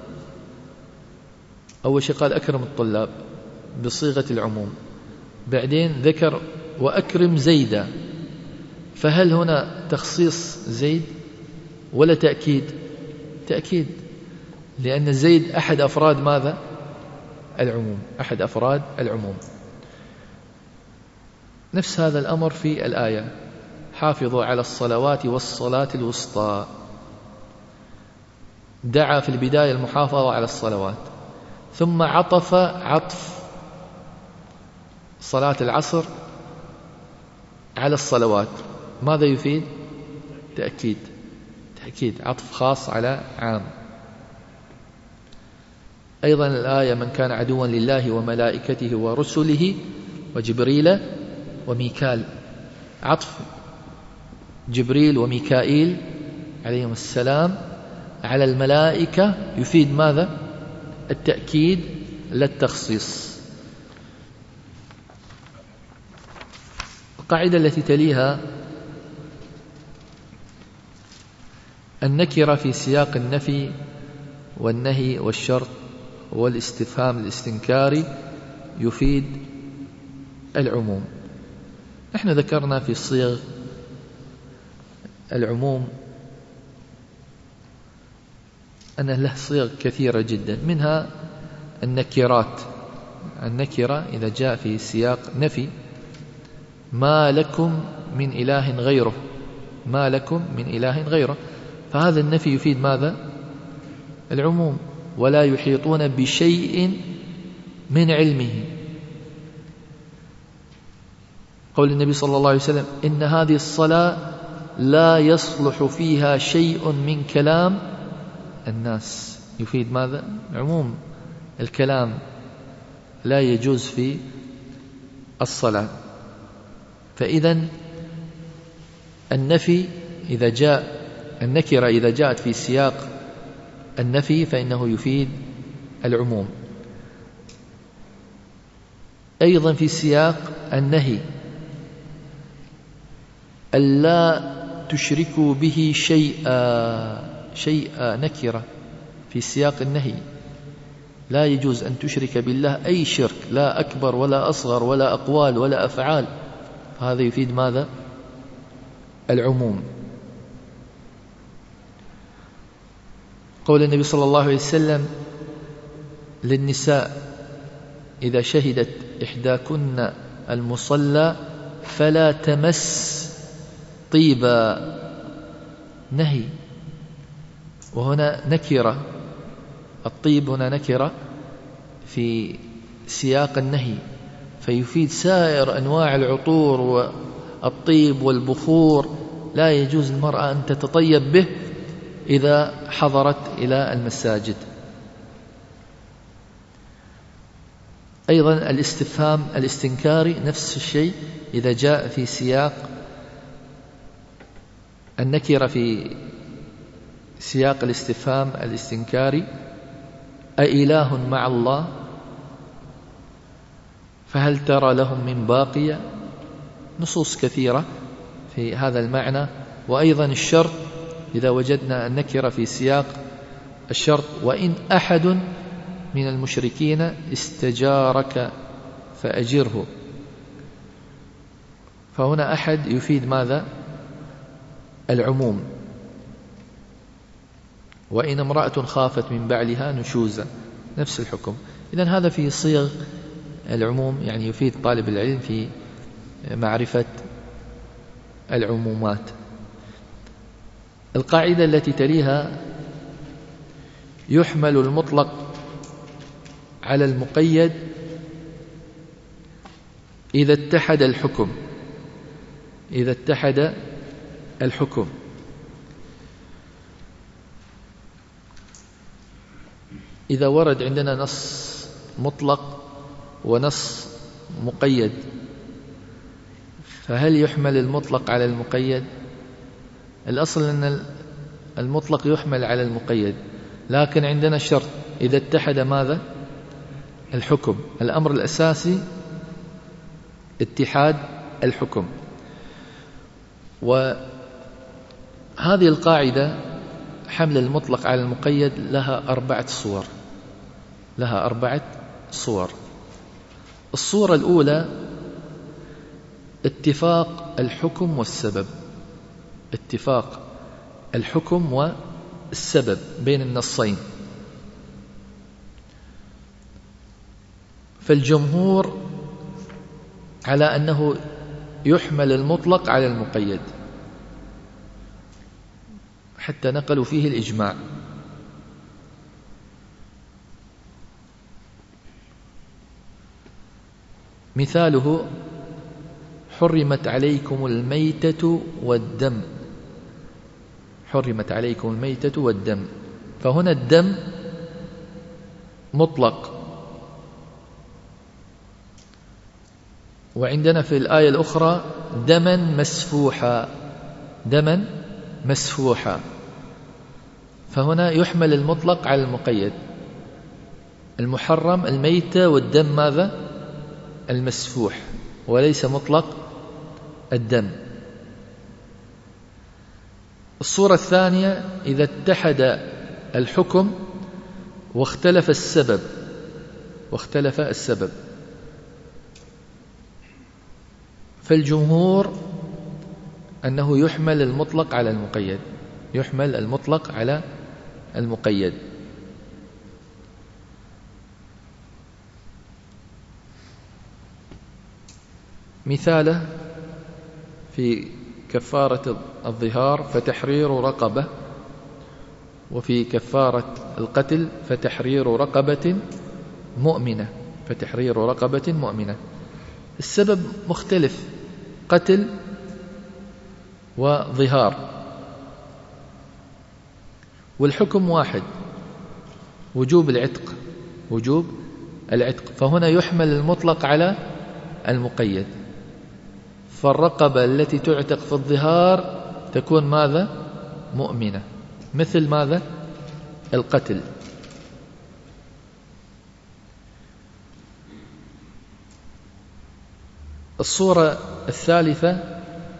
أول شيء قال أكرم الطلاب بصيغة العموم، بعدين ذكر وأكرم زيدا. فهل هنا تخصيص زيد ولا تأكيد؟ تأكيد، لأن زيد أحد أفراد ماذا؟ العموم، أحد أفراد العموم. نفس هذا الأمر في الآية: حافظوا على الصلوات والصلاة الوسطى. دعا في البداية المحافظة على الصلوات، ثم عطف صلاة العصر على الصلوات. ماذا يفيد؟ تأكيد، عطف خاص على عام. أيضا الآية من كان عدوا لله وملائكته ورسله وجبريل وميكال، عطف جبريل وميكائيل عليهم السلام على الملائكة يفيد ماذا؟ التأكيد لا التخصيص. القاعدة التي تليها النكرة في سياق النفي والنهي والشرط والاستفهام الاستنكاري يفيد العموم. نحن ذكرنا في صيغ العموم أن له صيغ كثيرة جدا، منها النكرات. النكرة إذا جاء في سياق نفي: ما لكم من إله غيره، ما لكم من إله غيره، فهذا النفي يفيد ماذا؟ العموم. ولا يحيطون بشيء من علمه. قول النبي صلى الله عليه وسلم: إن هذه الصلاة لا يصلح فيها شيء من كلام الناس، يفيد ماذا؟ عموم الكلام لا يجوز في الصلاة. فإذا النفي إذا جاء، النكرة إذا جاءت في سياق النفي فإنه يفيد العموم. أيضا في سياق النهي: ألا تشركوا به شيئا، نكرة في سياق النهي، لا يجوز أن تشرك بالله أي شرك، لا أكبر ولا أصغر ولا أقوال ولا أفعال، هذا يفيد ماذا؟ العموم. قول النبي صلى الله عليه وسلم للنساء: إذا شهدت إحداكن المصلى فلا تمس طيبا، نهي، وهنا نكرة، الطيب هنا نكرة في سياق النهي، فيفيد سائر أنواع العطور والطيب والبخور، لا يجوز المرأة أن تتطيب به إذا حضرت إلى المساجد. أيضا الاستفهام الاستنكاري نفس الشيء، إذا جاء في سياق النكرة في سياق الاستفهام الاستنكاري: أإله مع الله فهل ترى لهم من باقية، نصوص كثيرة في هذا المعنى. وأيضا الشرط إذا وجدنا النكرة في سياق الشرط: وإن أحد من المشركين استجارك فأجره، فهنا أحد يفيد ماذا؟ العموم. وإن امرأة خافت من بعلها نشوزا، نفس الحكم. إذن هذا في صيغ العموم، يعني يفيد طالب العلم في معرفة العمومات. القاعدة التي تليها: يحمل المطلق على المقيد إذا اتحد الحكم، إذا اتحد الحكم. إذا ورد عندنا نص مطلق ونص مقيد، فهل يحمل المطلق على المقيد؟ الأصل أن المطلق يحمل على المقيد، لكن عندنا شرط: إذا اتحد ماذا؟ الحكم. الأمر الأساسي اتحاد الحكم. وهذه القاعدة حمل المطلق على المقيد لها 4 صور، لها 4 صور. الصورة الأولى: اتفاق الحكم والسبب، اتفاق الحكم والسبب بين النصين. فالجمهور على أنه يحمل المطلق على المقيد، حتى نقلوا فيه الإجماع. مثاله: حرمت عليكم الميتة والدم، حرمت عليكم الميتة والدم، فهنا الدم مطلق. وعندنا في الآية الأخرى دما مسفوحا، دما مسفوحا، فهنا يحمل المطلق على المقيد. المحرم الميتة والدم ماذا؟ المسفوح، وليس مطلق الدم. الصورة الثانية إذا اتحد الحكم واختلف السبب، فالجمهور أنه يحمل المطلق على المقيد، يحمل المطلق على المقيد. مثاله في كفارة الظهار فتحرير رقبة، وفي كفارة القتل فتحرير رقبة مؤمنة، فتحرير رقبة مؤمنة. السبب مختلف، قتل وظهار، والحكم واحد، وجوب العتق، فهنا يحمل المطلق على المقيد. فالرقبة التي تعتق في الظهار تكون ماذا؟ مؤمنة، مثل ماذا؟ القتل. الصورة الثالثة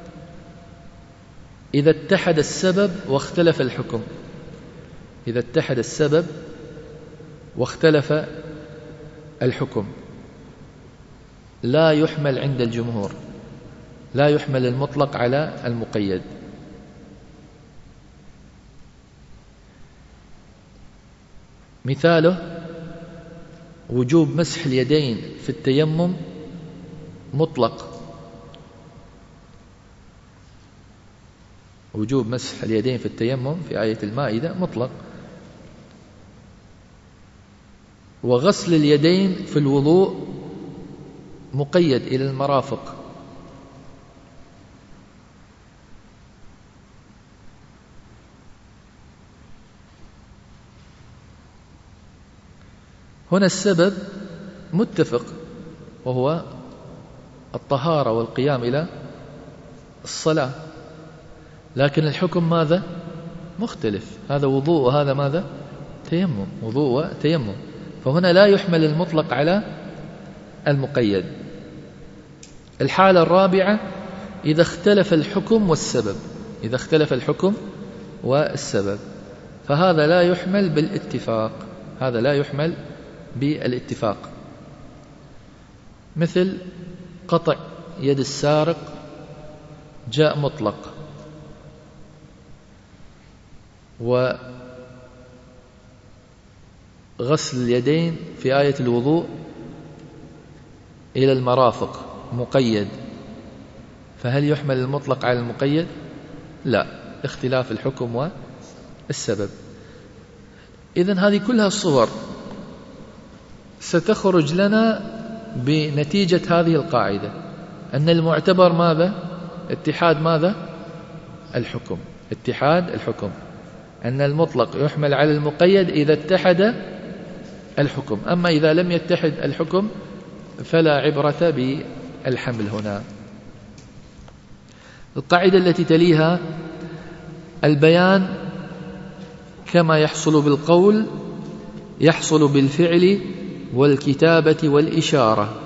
إذا اتحد السبب واختلف الحكم، إذا اتحد السبب واختلف الحكم لا يحمل عند الجمهور، لا يحمل المطلق على المقيد. مثاله وجوب مسح اليدين في التيمم مطلق، وجوب مسح اليدين في التيمم في آية المائدة مطلق، وغسل اليدين في الوضوء مقيد إلى المرافق. هنا السبب متفق وهو الطهارة والقيام إلى الصلاة، لكن الحكم ماذا؟ مختلف، هذا وضوء وهذا ماذا؟ تيمم، وضوء وتيمم، فهنا لا يحمل المطلق على المقيد. الحالة الرابعة إذا اختلف الحكم والسبب، إذا اختلف الحكم والسبب، فهذا لا يحمل بالاتفاق، هذا لا يحمل بالاتفاق. مثل قطع يد السارق جاء مطلق، وغسل اليدين في آية الوضوء إلى المرافق مقيد، فهل يحمل المطلق على المقيد؟ لا، اختلاف الحكم والسبب. إذن هذه كلها الصور ستخرج لنا بنتيجة هذه القاعدة، أن المعتبر ماذا؟ اتحاد ماذا؟ الحكم، اتحاد الحكم، أن المطلق يحمل على المقيد إذا اتحد الحكم، أما إذا لم يتحد الحكم فلا عبرة بالحمل هنا. القاعدة التي تليها البيان كما يحصل بالقول يحصل بالفعل والكتابة والإشارة.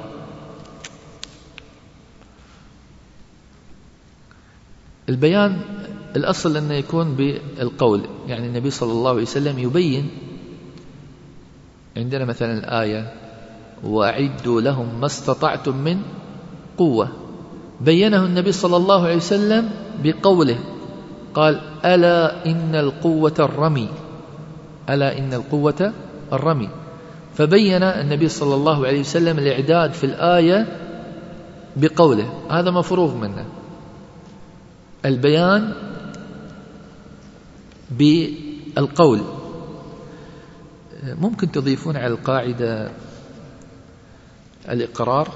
البيان الأصل أنه يكون بالقول، يعني النبي صلى الله عليه وسلم يبين. عندنا مثلا الآية وأعدوا لهم ما استطعتم من قوة، بينه النبي صلى الله عليه وسلم بقوله، قال ألا إن القوة الرمي، ألا إن القوة الرمي، فبين النبي صلى الله عليه وسلم الإعداد في الآية بقوله، هذا مفروغ منه. البيان بالقول. ممكن تضيفون على القاعدة الإقرار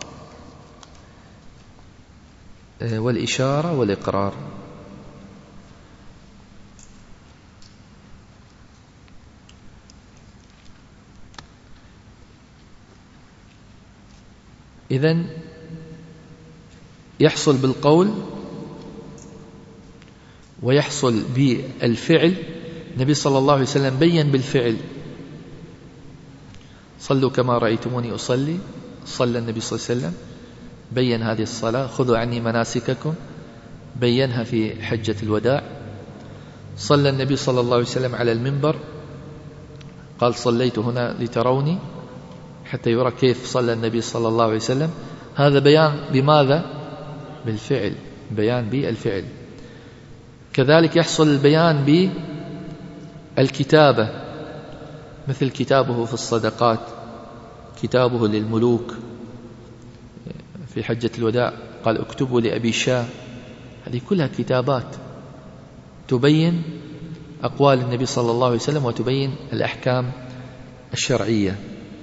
والإشارة والإقرار. إذن يحصل بالقول ويحصل بالفعل. النبي صلى الله عليه وسلم بين بالفعل: صلوا كما رأيتموني أصلي. صلى النبي صلى الله عليه وسلم، بين هذه الصلاة: خذوا عني مناسككم، بينها في حجة الوداع. صلى النبي صلى الله عليه وسلم على المنبر، قال: صليت هنا لتروني، حتى يرى كيف صلى النبي صلى الله عليه وسلم. هذا بيان بماذا؟ بالفعل، بيان بالفعل. كذلك يحصل البيان بالكتابة، مثل كتابه في الصدقات، كتابه للملوك في حجة الوداع، قال: اكتبوا لأبي شاه. هذه كلها كتابات تبين أقوال النبي صلى الله عليه وسلم وتبين الأحكام الشرعية.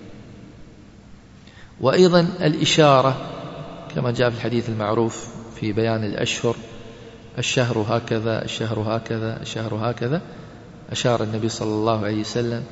وأيضا الإشارة، كما جاء في الحديث المعروف في بيان الأشهر: الشهر هكذا، الشهر هكذا، الشهر هكذا. أشار النبي صلى الله عليه وسلم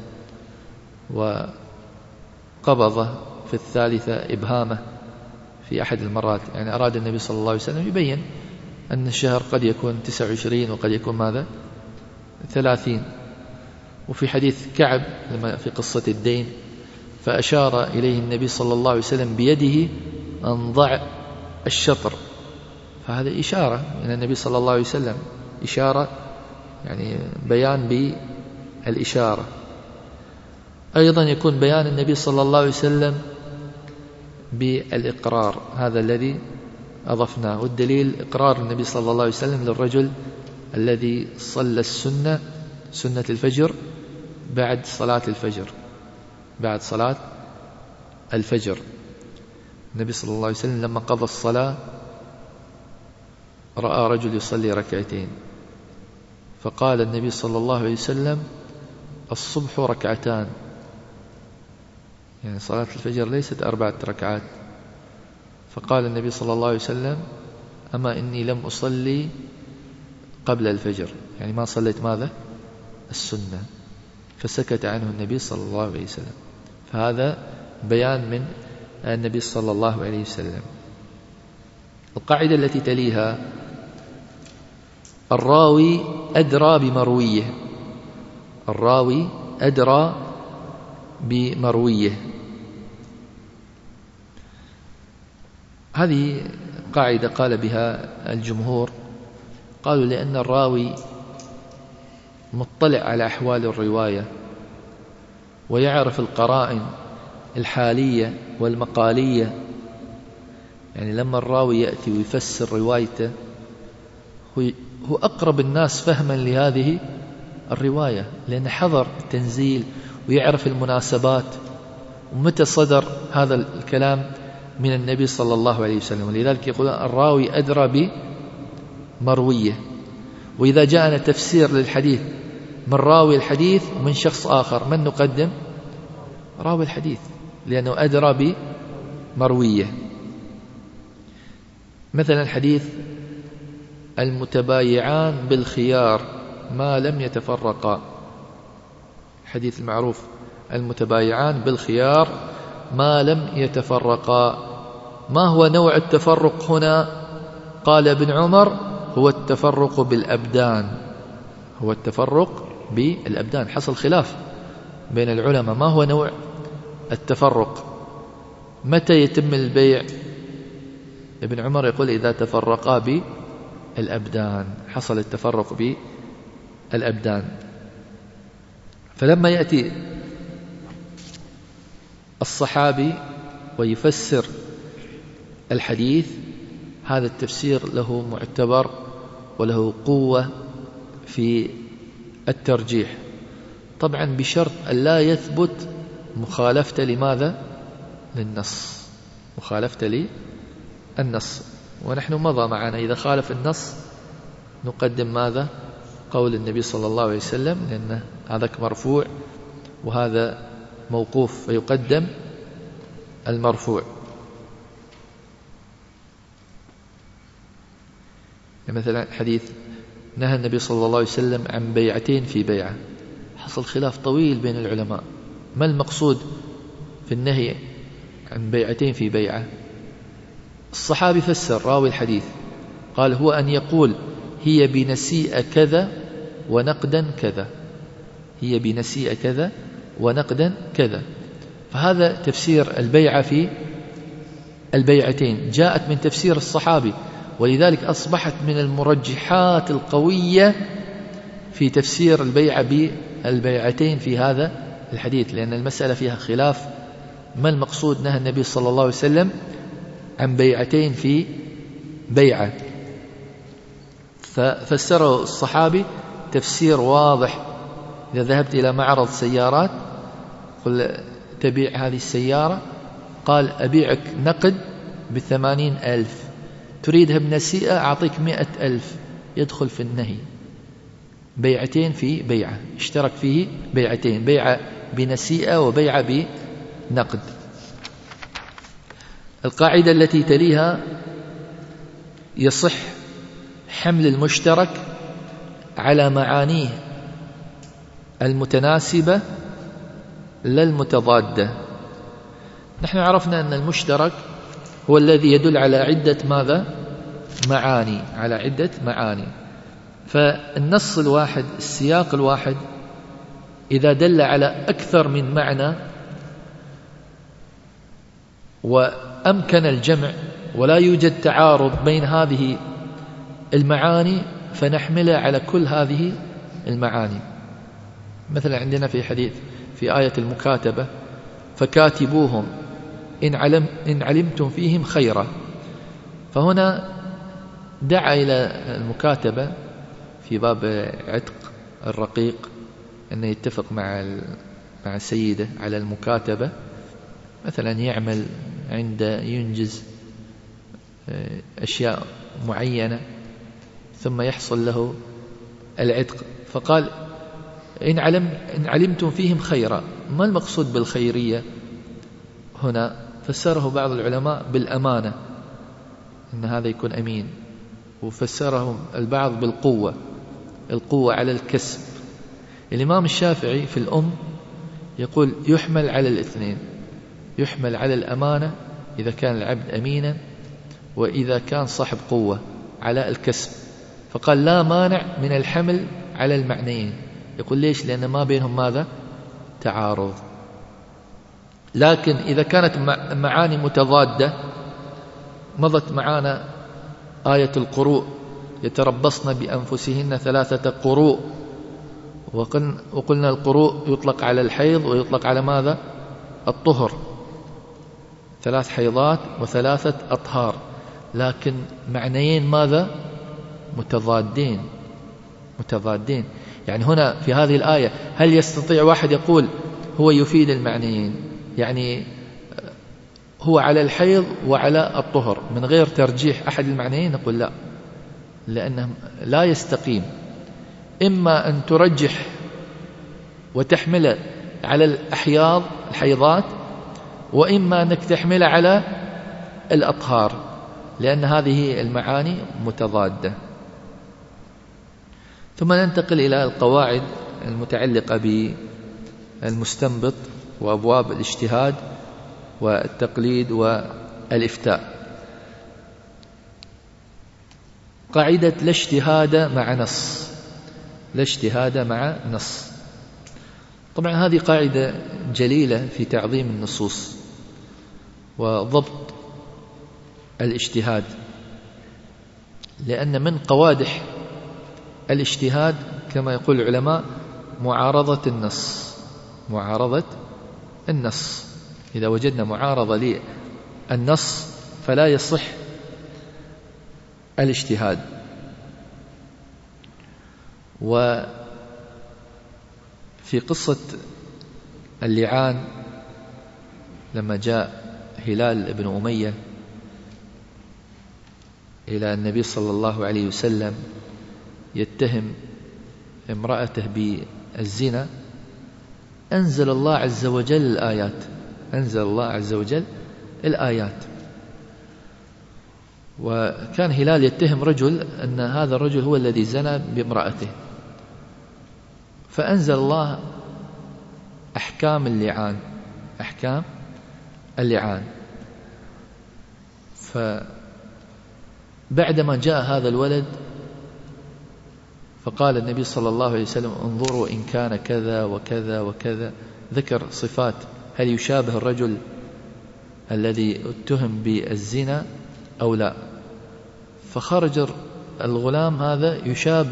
وقبض في الثالثة إبهامه في أحد المرات، يعني أراد النبي صلى الله عليه وسلم يبين أن الشهر قد يكون 29 وقد يكون ماذا؟ 30. وفي حديث كعب لما في قصة الدين، فأشار إليه النبي صلى الله عليه وسلم بيده أن ضع الشطر، فهذا إشارة من النبي صلى الله عليه وسلم، إشارة يعني بيان بالإشارة. أيضا يكون بيان النبي صلى الله عليه وسلم بالإقرار، هذا الذي أضفناه. والدليل إقرار النبي صلى الله عليه وسلم للرجل الذي صلى السنة، سنة الفجر، بعد صلاة الفجر، بعد صلاة الفجر. النبي صلى الله عليه وسلم لما قضى الصلاة رأى رجل يصلي ركعتين، فقال النبي صلى الله عليه وسلم: الصبح ركعتان، يعني صلاة الفجر ليست 4 ركعات. فقال النبي صلى الله عليه وسلم: أما إني لم أصلي قبل الفجر، يعني ما صليت ماذا؟ السنة. فسكت عنه النبي صلى الله عليه وسلم. فهذا بيان من النبي صلى الله عليه وسلم. القاعدة التي تليها: الراوي أدرى بمرويه، الراوي أدرى بمرويه. هذه قاعدة قال بها الجمهور، قالوا لأن الراوي مطلع على أحوال الرواية ويعرف القرائن الحالية والمقالية. يعني لما الراوي يأتي ويفسر روايته هو أقرب الناس فهما لهذه الرواية، لأن حضر التنزيل ويعرف المناسبات ومتى صدر هذا الكلام من النبي صلى الله عليه وسلم. ولذلك يقول الراوي أدرى بمرويه. وإذا جاءنا تفسير للحديث من راوي الحديث ومن شخص آخر، من نقدم؟ راوي الحديث، لأنه أدرى بمرويه. مثلا الحديث: المتبايعان بالخيار ما لم يتفرقا، حديث المعروف: المتبايعان بالخيار ما لم يتفرقا. ما هو نوع التفرق هنا؟ قال ابن عمر: هو التفرق بالأبدان، هو التفرق بالأبدان. حصل خلاف بين العلماء ما هو نوع التفرق، متى يتم البيع؟ ابن عمر يقول: إذا تفرقا بالأبدان، حصل التفرق بالأبدان. فلما يأتي الصحابي ويفسر الحديث، هذا التفسير له معتبر وله قوة في الترجيح، طبعا بشرط أن لا يثبت مخالفته لماذا؟ للنص، مخالفته للنص. ونحن مضى معنا إذا خالف النص نقدم ماذا؟ قول النبي صلى الله عليه وسلم، لأن هذاك مرفوع وهذا موقوف، فيقدم المرفوع. مثلا حديث: نهى النبي صلى الله عليه وسلم عن بيعتين في بيعة. حصل خلاف طويل بين العلماء، ما المقصود في النهي عن بيعتين في بيعة؟ الصحابي فسر راوي الحديث قال هو أن يقول هي بنسيء كذا ونقدا كذا، هي بنسيء كذا ونقدا كذا. فهذا تفسير البيعة في البيعتين، جاءت من تفسير الصحابي، ولذلك أصبحت من المرجحات القوية في تفسير البيعة بالبيعتين في هذا الحديث، لأن المسألة فيها خلاف ما المقصود. نهى النبي صلى الله عليه وسلم عن بيعتين في بيعة، ففسره الصحابي تفسير واضح. إذا ذهبت إلى معرض سيارات قل تبيع هذه السيارة، قال أبيعك نقد ب80,000، تريدها بنسيئة أعطيك 100,000، يدخل في النهي. بيعتين في بيعة، اشترك فيه بيعتين، بيعة بنسيئة وبيعة بنقد. القاعدة التي تليها يصح حمل المشترك على معانيه المتناسبة لا المتضادة. نحن عرفنا أن المشترك هو الذي يدل على عدة ماذا؟ معاني، على عدة معاني. فالنص الواحد، السياق الواحد، إذا دل على أكثر من معنى وأمكن الجمع ولا يوجد تعارض بين هذه المعاني فنحمله على كل هذه المعاني. مثلا عندنا في حديث في آية المكاتبة فكاتبوهم إن علمتم فيهم خيرا، فهنا دعا إلى المكاتبة في باب عتق الرقيق أنه يتفق مع سيده على المكاتبة، مثلا يعمل ينجز أشياء معينة ثم يحصل له العتق، فقال إن علمتم فيهم خيرا. ما المقصود بالخيرية هنا؟ فسره بعض العلماء بالأمانة، إن هذا يكون أمين، وفسره البعض بالقوة، القوة على الكسب. الإمام الشافعي في الأم يقول يحمل على الاثنين، يحمل على الأمانة إذا كان العبد أمينا، وإذا كان صاحب قوة على الكسب. فقال لا مانع من الحمل على المعنيين. يقول ليش؟ لأن ما بينهم ماذا؟ تعارض. لكن إذا كانت معاني متضادة، مضت معانا آية القروء يتربصن بأنفسهن 3 قروء، وقلنا القروء يطلق على الحيض ويطلق على ماذا؟ الطهر، 3 حيضات و3 أطهار، لكن معنيين ماذا؟ متضادين. يعني هنا في هذه الآية هل يستطيع واحد يقول هو يفيد المعنيين، يعني هو على الحيض وعلى الطهر من غير ترجيح أحد المعنيين؟ نقول لا، لأنه لا يستقيم. إما أن ترجح وتحمل على الحيضات، وإما أنك تحمل على الأطهار، لأن هذه المعاني متضادة. ثم ننتقل إلى القواعد المتعلقة بالمستنبط وأبواب الاجتهاد والتقليد والإفتاء. قاعدة لا اجتهاد مع نص، لا اجتهاد مع نص. طبعا هذه قاعدة جليلة في تعظيم النصوص وضبط الاجتهاد، لأن من قوادح الاجتهاد كما يقول العلماء معارضة النص. معارضة النص، إذا وجدنا معارضة للنص فلا يصح الاجتهاد. وفي قصة اللعان لما جاء هلال بن أمية إلى النبي صلى الله عليه وسلم يتهم امرأته بالزنا، أنزل الله عز وجل الآيات، أنزل الله عز وجل الآيات. وكان هلال يتهم رجل أن هذا الرجل هو الذي زنى بامرأته، فأنزل الله أحكام اللعان، أحكام اللعان. بعدما جاء هذا الولد فقال النبي صلى الله عليه وسلم انظروا إن كان كذا وكذا وكذا، ذكر صفات هل يشابه الرجل الذي اتهم بالزنا أو لا، فخرج الغلام هذا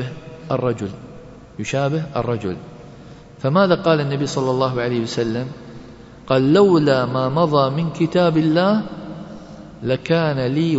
يشابه الرجل. فماذا قال النبي صلى الله عليه وسلم؟ قال لولا ما مضى من كتاب الله لكان لي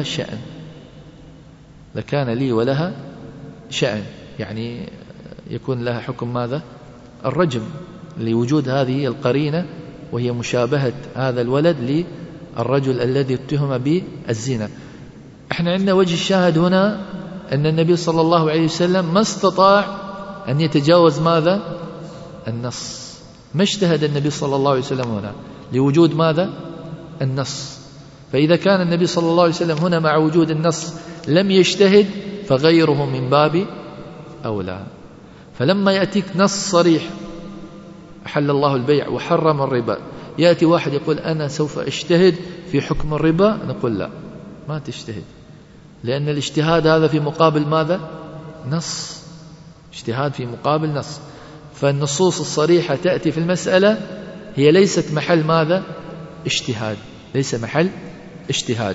ولها شأن، يعني يكون لها حكم ماذا؟ الرجم، لوجود هذه القرينة وهي مشابهة هذا الولد للرجل الذي اتهم بالزنا. احنا عندنا وجه الشاهد هنا أن النبي صلى الله عليه وسلم ما استطاع أن يتجاوز ماذا؟ النص. ما اجتهد النبي صلى الله عليه وسلم هنا لوجود ماذا؟ النص. فإذا كان النبي صلى الله عليه وسلم هنا مع وجود النص لم يجتهد، فغيره من باب أولى. فلما يأتيك نص صريح أحل الله البيع وحرم الربا، يأتي واحد يقول أنا سوف أجتهد في حكم الربا، نقول لا، ما تجتهد، لأن الاجتهاد هذا في مقابل ماذا؟ نص. اجتهاد في مقابل نص. فالنصوص الصريحة تأتي في المسألة هي ليست محل ماذا؟ اجتهاد، ليس محل اجتهاد.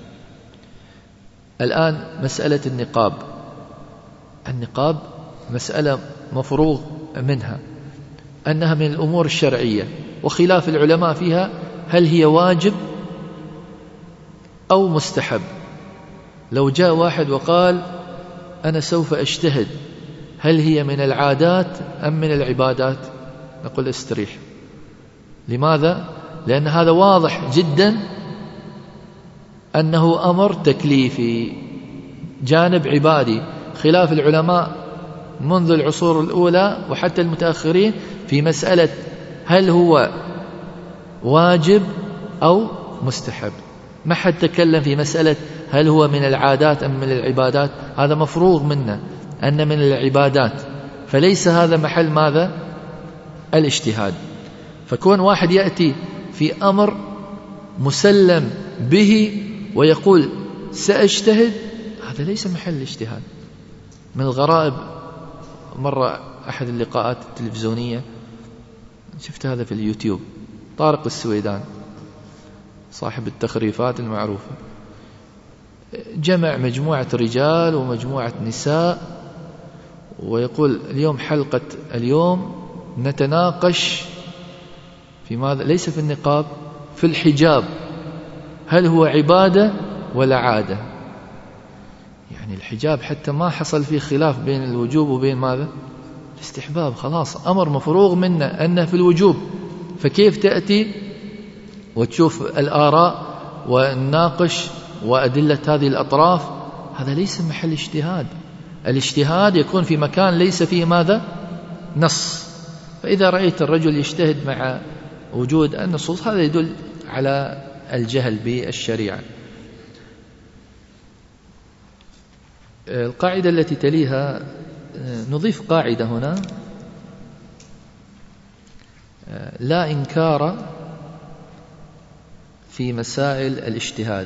الآن مسألة النقاب مسألة مفروغ منها، أنها من الأمور الشرعية، وخلاف العلماء فيها هل هي واجب أو مستحب. لو جاء واحد وقال أنا سوف أجتهد، هل هي من العادات أم من العبادات؟ نقول استريح. لماذا؟ لأن هذا واضح جدا أنه أمر تكليفي جانب عبادي، خلاف العلماء منذ العصور الأولى وحتى المتأخرين في مسألة هل هو واجب أو مستحب. ما حد تكلم في مسألة هل هو من العادات أم من العبادات، هذا مفروغ منا أن من العبادات، فليس هذا محل ماذا؟ الاجتهاد. فكون واحد يأتي في أمر مسلم به ويقول سأجتهد، هذا ليس محل الاجتهاد. من الغرائب مرة أحد اللقاءات التلفزيونية شفت هذا في اليوتيوب، طارق السويدان صاحب التخريفات المعروفة جمع مجموعة رجال ومجموعة نساء ويقول اليوم حلقة اليوم نتناقش في ماذا؟ ليس في النقاب، في الحجاب، هل هو عبادة ولا عادة؟ يعني الحجاب حتى ما حصل فيه خلاف بين الوجوب وبين ماذا؟ الاستحباب، خلاص أمر مفروغ منا أنه في الوجوب. فكيف تأتي وتشوف الآراء ونناقش وأدلة هذه الأطراف؟ هذا ليس محل اجتهاد. الاجتهاد يكون في مكان ليس فيه ماذا؟ نص. فإذا رأيت الرجل يجتهد مع وجود النصوص، هذا يدل على الجهل بالشريعة. القاعدة التي تليها نضيف قاعدة هنا: لا إنكار في مسائل الاجتهاد.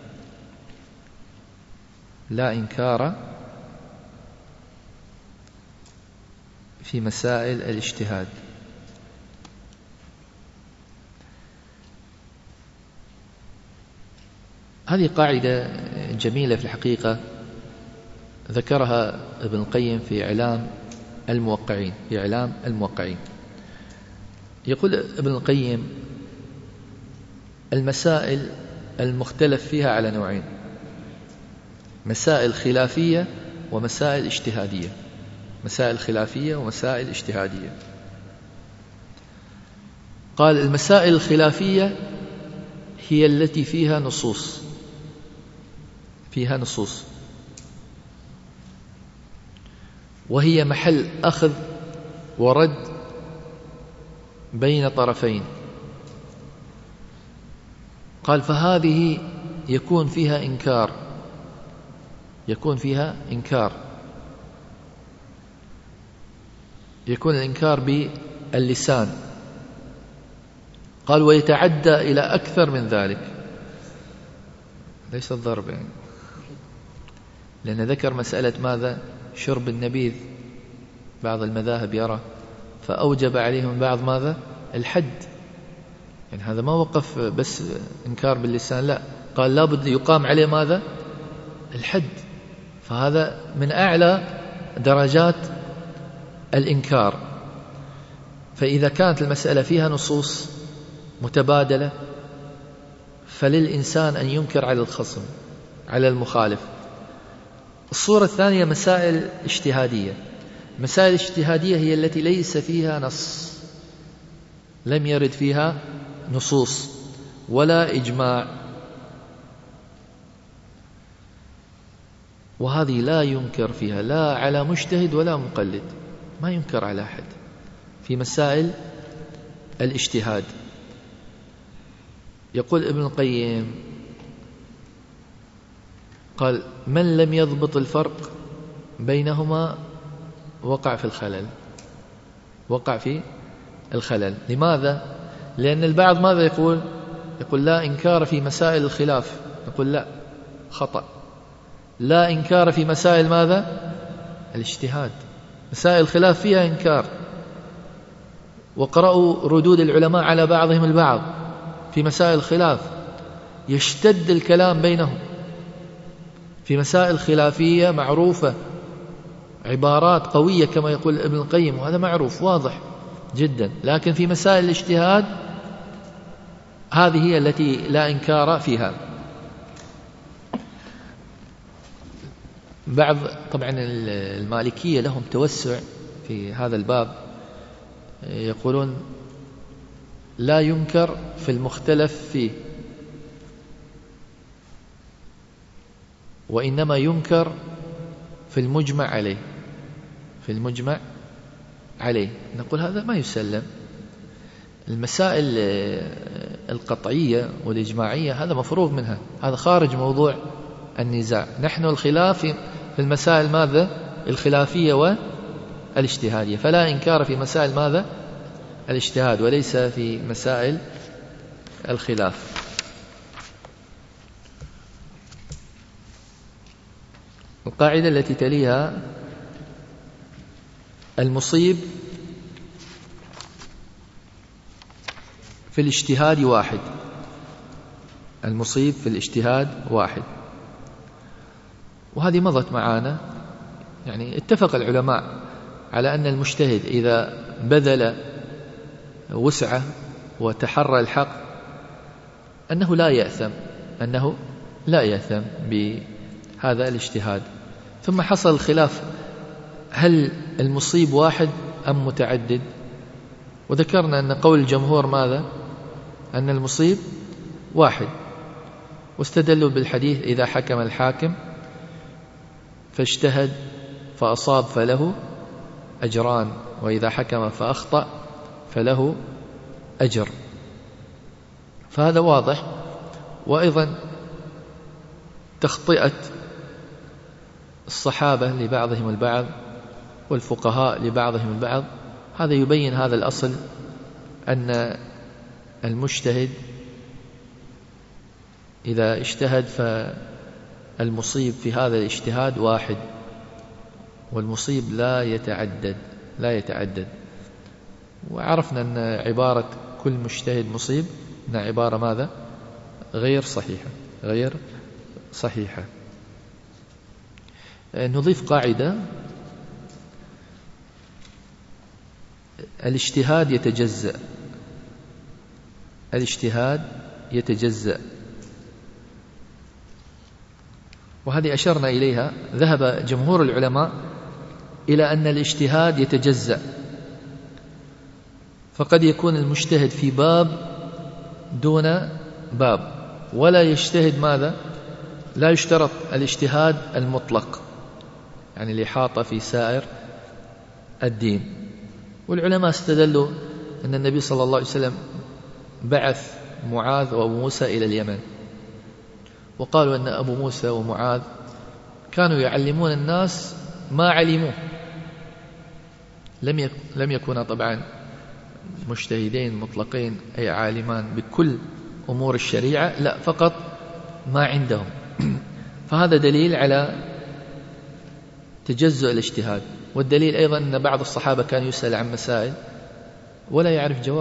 لا إنكار في مسائل الاجتهاد. هذه قاعدة جميلة في الحقيقة، ذكرها ابن القيم في إعلام الموقعين. يقول ابن القيم: المسائل المختلف فيها على نوعين: مسائل خلافية ومسائل اجتهادية. مسائل خلافية ومسائل اجتهادية. قال: المسائل الخلافية هي التي فيها نصوص، وهي محل أخذ ورد بين طرفين. قال: فهذه يكون فيها إنكار، يكون الإنكار باللسان. قال: ويتعدى إلى أكثر من ذلك، ليس الضرب يعني، لأن ذكر مسألة ماذا؟ شرب النبيذ، بعض المذاهب يرى، فأوجب عليهم بعض ماذا؟ الحد. يعني هذا ما وقف بس إنكار باللسان، لا، قال لابد يقام عليه ماذا؟ الحد. فهذا من أعلى درجات الإنكار. فإذا كانت المسألة فيها نصوص متبادلة فللإنسان أن ينكر على الخصم، على المخالف. الصورة الثانية مسائل اجتهادية. مسائل الاجتهادية هي التي ليس فيها نص، لم يرد فيها نصوص ولا إجماع، وهذه لا ينكر فيها لا على مجتهد ولا مقلد، ما ينكر على أحد في مسائل الاجتهاد. يقول ابن القيم قال: من لم يضبط الفرق بينهما وقع في الخلل، وقع في الخلل. لماذا؟ لأن البعض ماذا يقول؟ يقول لا إنكار في مسائل الخلاف، يقول لا، خطأ، لا إنكار في مسائل ماذا؟ الاجتهاد. مسائل الخلاف فيها إنكار، وقرأوا ردود العلماء على بعضهم البعض في مسائل الخلاف، يشتد الكلام بينهم في مسائل خلافية معروفة، عبارات قوية كما يقول ابن القيم، وهذا معروف واضح جدا. لكن في مسائل الاجتهاد هذه هي التي لا إنكار فيها. بعض طبعا المالكية لهم توسع في هذا الباب، يقولون لا ينكر في المختلف فيه، وإنما ينكر في المجمع عليه، في المجمع عليه. نقول هذا ما يسلم. المسائل القطعية والإجماعية هذا مفروغ منها، هذا خارج موضوع النزاع. نحن الخلاف في المسائل ماذا؟ الخلافية والاجتهادية، فلا إنكار في مسائل ماذا؟ الاجتهاد، وليس في مسائل الخلاف. القاعدة التي تليها: المصيب في الاجتهاد واحد، المصيب في الاجتهاد واحد. وهذه مضت معانا، يعني اتفق العلماء على أن المجتهد إذا بذل وسعه وتحرى الحق أنه لا يأثم، أنه لا يأثم بهذا الاجتهاد. ثم حصل الخلاف، هل المصيب واحد أم متعدد؟ وذكرنا أن قول الجمهور ماذا؟ أن المصيب واحد، واستدلوا بالحديث: إذا حكم الحاكم فاجتهد فأصاب فله أجران، وإذا حكم فأخطأ فله أجر. فهذا واضح. وأيضا تخطئة الصحابة لبعضهم البعض والفقهاء لبعضهم البعض، هذا يبين هذا الأصل، أن المجتهد إذا اجتهد فالمصيب في هذا الاجتهاد واحد، والمصيب لا يتعدد، لا يتعدد. وعرفنا أن عبارة كل مجتهد مصيب أنها عبارة ماذا؟ غير صحيحة، غير صحيحة. نضيف قاعدة: الاجتهاد يتجزأ، الاجتهاد يتجزأ. وهذه أشرنا إليها، ذهب جمهور العلماء إلى أن الاجتهاد يتجزأ، فقد يكون المجتهد في باب دون باب، ولا يجتهد ماذا؟ لا يشترط الاجتهاد المطلق، يعني الإحاطة في سائر الدين. والعلماء استدلوا أن النبي صلى الله عليه وسلم بعث معاذ وأبو موسى إلى اليمن، وقالوا أن أبو موسى ومعاذ كانوا يعلمون الناس ما علموه، لم يكونا طبعا مجتهدين مطلقين أي عالمان بكل أمور الشريعة، لا، فقط ما عندهم. فهذا دليل على تجزؤ الاجتهاد. والدليل أيضا أن بعض الصحابة كان يسأل عن مسائل ولا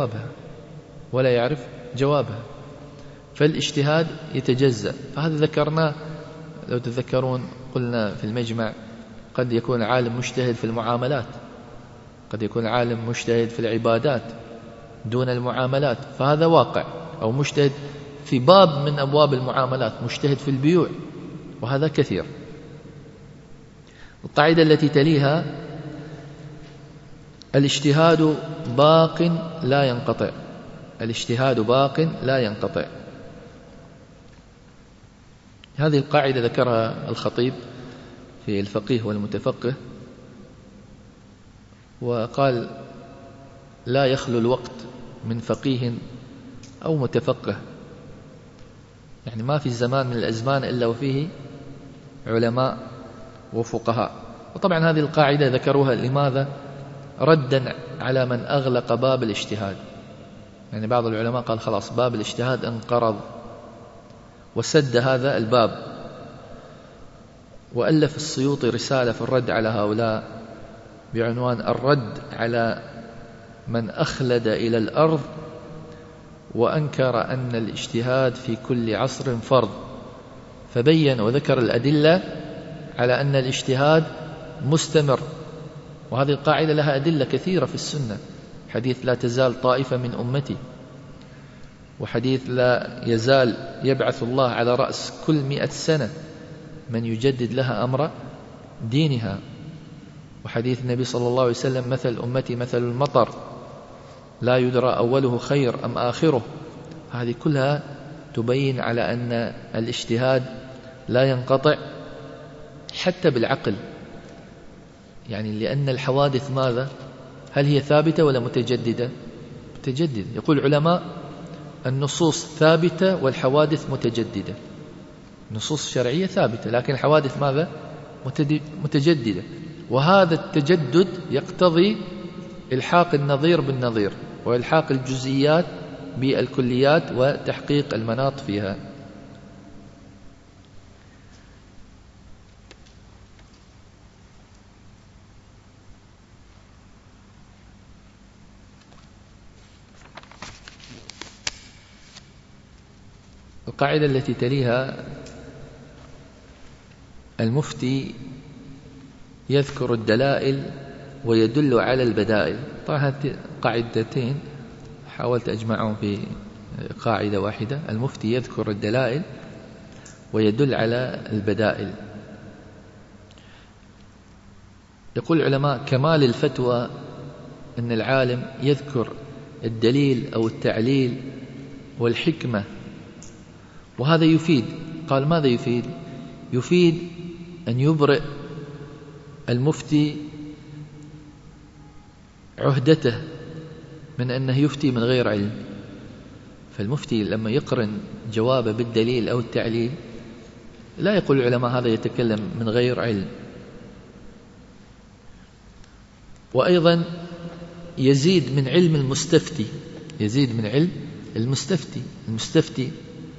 يعرف جوابها، فالاجتهاد يتجزأ. فهذا ذكرناه لو تذكرون، قلنا في المجمع قد يكون عالم مجتهد في المعاملات، قد يكون عالم مجتهد في العبادات دون المعاملات، فهذا واقع. أو مجتهد في باب من أبواب المعاملات، مجتهد في البيوع، وهذا كثير. القاعدة التي تليها: الاجتهاد باق لا ينقطع. الاجتهاد باق لا ينقطع. هذه القاعدة ذكرها الخطيب في الفقيه والمتفقه، وقال: لا يخلو الوقت من فقيه أو متفقه، يعني ما في زمان من الأزمان إلا وفيه علماء وفقهاء. وطبعا هذه القاعدة ذكروها لماذا؟ ردا على من أغلق باب الاجتهاد. يعني بعض العلماء قال خلاص باب الاجتهاد انقرض، وسد هذا الباب. وألف السيوطي رسالة في الرد على هؤلاء بعنوان: الرد على من أخلد إلى الأرض وأنكر أن الاجتهاد في كل عصر فرض. فبين وذكر الأدلة على أن الاجتهاد مستمر، وهذه القاعدة لها أدلة كثيرة في السنة. حديث: لا تزال طائفة من أمتي، وحديث: لا يزال يبعث الله على رأس كل 100 سنة من يجدد لها أمر دينها، وحديث النبي صلى الله عليه وسلم: مثل أمتي مثل المطر لا يدرى أوله خير أم آخره. هذه كلها تبين على أن الاجتهاد لا ينقطع حتى بالعقل، يعني لأن الحوادث ماذا؟ هل هي ثابتة ولا متجددة؟ متجددة. يقول العلماء: النصوص ثابتة والحوادث متجددة. النصوص الشرعية ثابتة، لكن الحوادث ماذا؟ متجددة. وهذا التجدد يقتضي إلحاق النظير بالنظير، وإلحاق الجزئيات بالكليات، وتحقيق المناط فيها. القاعدة التي تليها: المفتي يذكر الدلائل ويدل على البدائل. طبعا هذه قاعدتين حاولت أجمعهم في قاعدة واحدة: المفتي يذكر الدلائل ويدل على البدائل. يقول العلماء: كمال الفتوى أن العالم يذكر الدليل أو التعليل والحكمة، وهذا يفيد. قال: ماذا يفيد؟ يفيد أن يبرئ المفتي عهدته من أنه يفتي من غير علم. فالمفتي لما يقرن جوابه بالدليل أو التعليل، لا يقول العلماء هذا يتكلم من غير علم. وأيضا يزيد من علم المستفتي، يزيد من علم المستفتي. المستفتي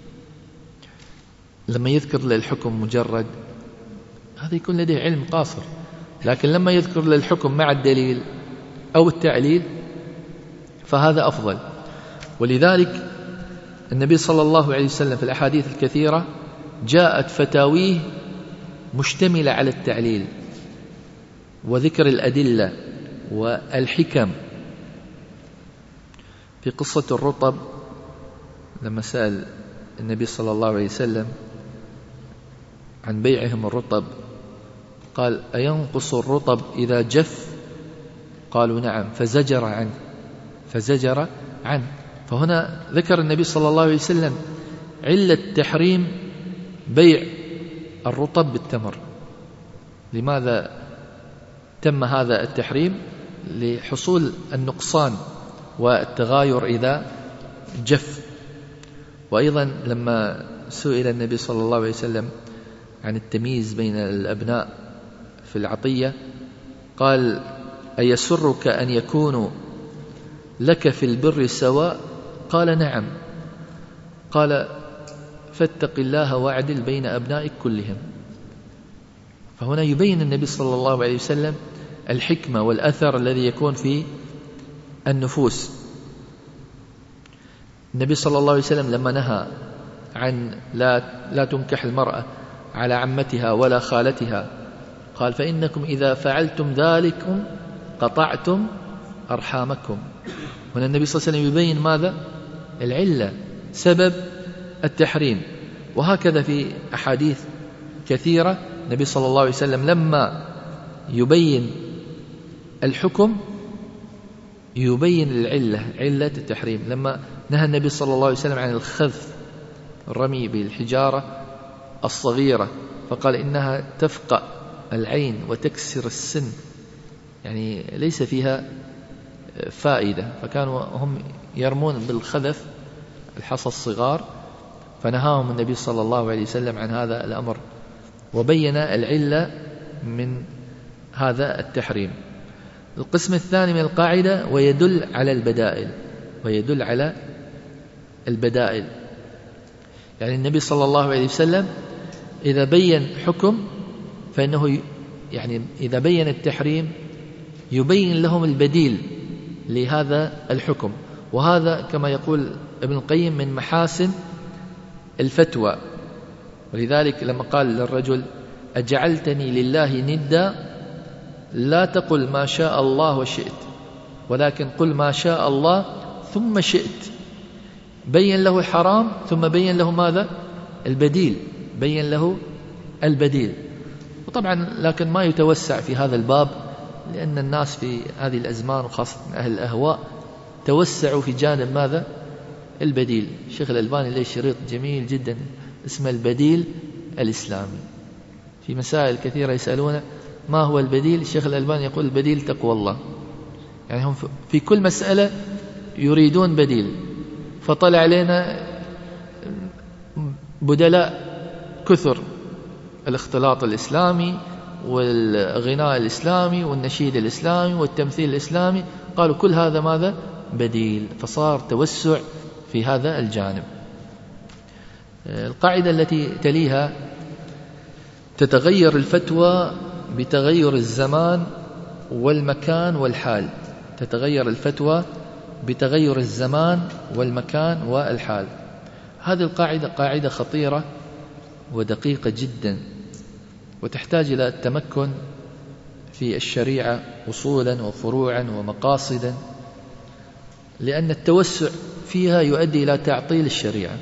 لما يذكر للحكم مجرد، هذا يكون لديه علم قاصر، لكن لما يذكر للحكم مع الدليل أو التعليل فهذا أفضل. ولذلك النبي صلى الله عليه وسلم في الأحاديث الكثيرة جاءت فتاويه مشتملة على التعليل وذكر الأدلة والحكم. في قصة الرطب لما سأل النبي صلى الله عليه وسلم عن بيعهم الرطب، قال: أينقص الرطب إذا جف؟ قالوا: نعم. فزجر عنه. فهنا ذكر النبي صلى الله عليه وسلم علة تحريم بيع الرطب بالتمر. لماذا تم هذا التحريم؟ لحصول النقصان والتغاير إذا جف. وأيضا لما سئل النبي صلى الله عليه وسلم عن التمييز بين الأبناء في العطية، قال: أيسرك أن يكونوا لك في البر سواء؟ قال: نعم. قال: فاتق الله واعدل بين أبنائك كلهم. فهنا يبين النبي صلى الله عليه وسلم الحكمة والأثر الذي يكون في النفوس. النبي صلى الله عليه وسلم لما نهى عن لا تنكح المرأة على عمتها ولا خالتها، قال فإنكم إذا فعلتم ذلكم قطعتم أرحامكم. هنا النبي صلى الله عليه وسلم يبين ماذا؟ العلة، سبب التحريم. وهكذا في أحاديث كثيرة النبي صلى الله عليه وسلم لما يبين الحكم يبين العلة، علة التحريم. لما نهى النبي صلى الله عليه وسلم عن الخذف، الرمي بالحجارة الصغيرة، فقال إنها تفقأ العين وتكسر السن، يعني ليس فيها فائدة، فكانوا هم يرمون بالخذف الحصى الصغار، فنهاهم النبي صلى الله عليه وسلم عن هذا الأمر وبين العلة من هذا التحريم. القسم الثاني من القاعدة ويدل على البدائل، ويدل على البدائل، يعني النبي صلى الله عليه وسلم إذا بين حكم فإنه يعني إذا بين التحريم يبين لهم البديل لهذا الحكم. وهذا كما يقول ابن القيم من محاسن الفتوى. ولذلك لما قال للرجل أجعلتني لله ندا لا تقل ما شاء الله وشئت، ولكن قل ما شاء الله ثم شئت، بين له الحرام ثم بين له ماذا؟ البديل، بين له البديل. وطبعا لكن ما يتوسع في هذا الباب، لأن الناس في هذه الأزمان وخاصة أهل الأهواء توسعوا في جانب ماذا؟ البديل. الشيخ الألباني له شريط جميل جدا اسمه البديل الإسلامي، في مسائل كثيرة يسألونه ما هو البديل، الشيخ الألباني يقول البديل تقوى الله. يعني هم في كل مسألة يريدون بديل، فطلع علينا بدلاء كثر، الاختلاط الإسلامي والغناء الإسلامي والنشيد الإسلامي والتمثيل الإسلامي، قالوا كل هذا ماذا؟ بديل، فصار توسع في هذا الجانب. القاعدة التي تليها تتغير الفتوى بتغير الزمان والمكان والحال، تتغير الفتوى بتغير الزمان والمكان والحال. هذه القاعدة قاعدة خطيرة ودقيقة جدا، وتحتاج إلى التمكن في الشريعة أصولا وفروعا ومقاصدا، لأن التوسع فيها يؤدي إلى تعطيل الشريعة،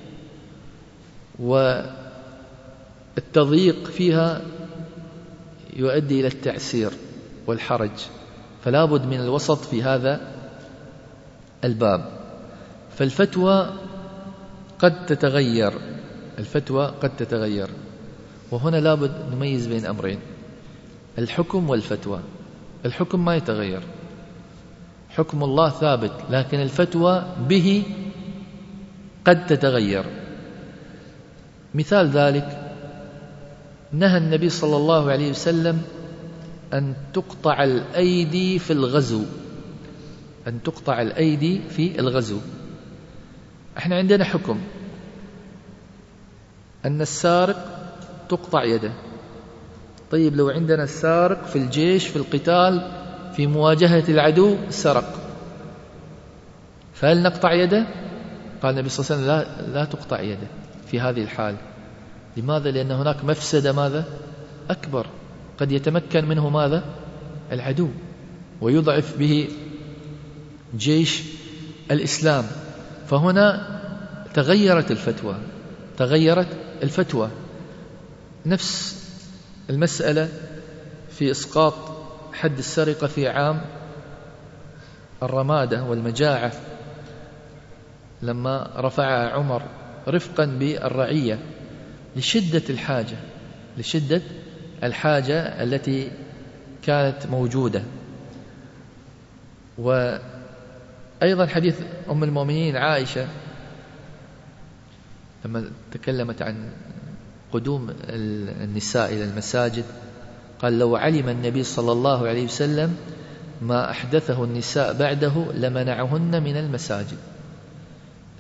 والتضييق فيها يؤدي إلى التعسير والحرج، فلا بد من الوسط في هذا الباب. فالفتوى قد تتغير، الفتوى قد تتغير، وهنا لا بد نميز بين أمرين: الحكم والفتوى. الحكم ما يتغير، حكم الله ثابت، لكن الفتوى به قد تتغير. مثال ذلك نهى النبي صلى الله عليه وسلم أن تقطع الأيدي في الغزو، أن تقطع الأيدي في الغزو. احنا عندنا حكم أن السارق تقطع يده. طيب لو عندنا السارق في الجيش في القتال في مواجهة العدو سرق، فهل نقطع يده؟ قال النبي صلى الله عليه وسلم لا تقطع يده في هذه الحال. لماذا؟ لأن هناك مفسدة ماذا؟ أكبر، قد يتمكن منه ماذا؟ العدو، ويضعف به جيش الإسلام. فهنا تغيرت الفتوى، تغيرت الفتوى. نفس المسألة في إسقاط حد السرقة في عام الرمادة والمجاعة، لما رفع عمر رفقا بالرعية لشدة الحاجة، لشدة الحاجة التي كانت موجودة. وأيضا حديث أم المؤمنين عائشة لما تكلمت عن قدوم النساء إلى المساجد، قال لو علم النبي صلى الله عليه وسلم ما أحدثه النساء بعده لمنعهن من المساجد،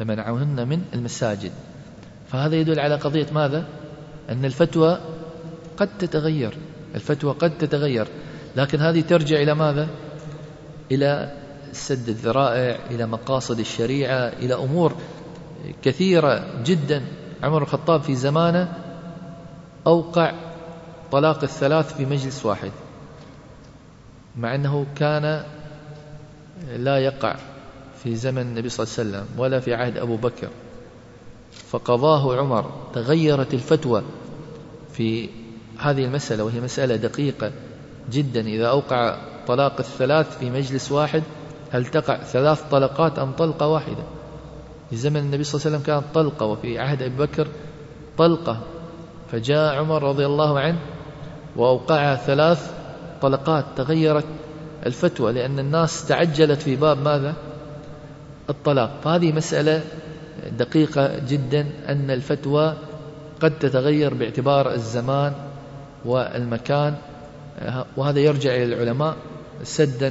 لمنعهن من المساجد. فهذا يدل على قضية ماذا؟ أن الفتوى قد تتغير، الفتوى قد تتغير، لكن هذه ترجع إلى ماذا؟ إلى سد الذرائع، إلى مقاصد الشريعة، إلى أمور كثيرة جدا. عمر الخطاب في زمانه أوقع طلاق الثلاث في مجلس واحد، مع أنه كان لا يقع في زمن النبي صلى الله عليه وسلم ولا في عهد أبو بكر، فقضاه عمر. تغيرت الفتوى في هذه المسألة، وهي مسألة دقيقة جدا. إذا أوقع طلاق الثلاث في مجلس واحد، هل تقع 3 طلقات أم طلقة واحدة؟ في زمن النبي صلى الله عليه وسلم كانت طلقة، وفي عهد أبي بكر طلقة، فجاء عمر رضي الله عنه وأوقعها 3 طلقات. تغيرت الفتوى لأن الناس تعجلت في باب ماذا؟ الطلاق. فهذه مسألة دقيقة جدا، أن الفتوى قد تتغير باعتبار الزمان والمكان، وهذا يرجع إلى العلماء سدا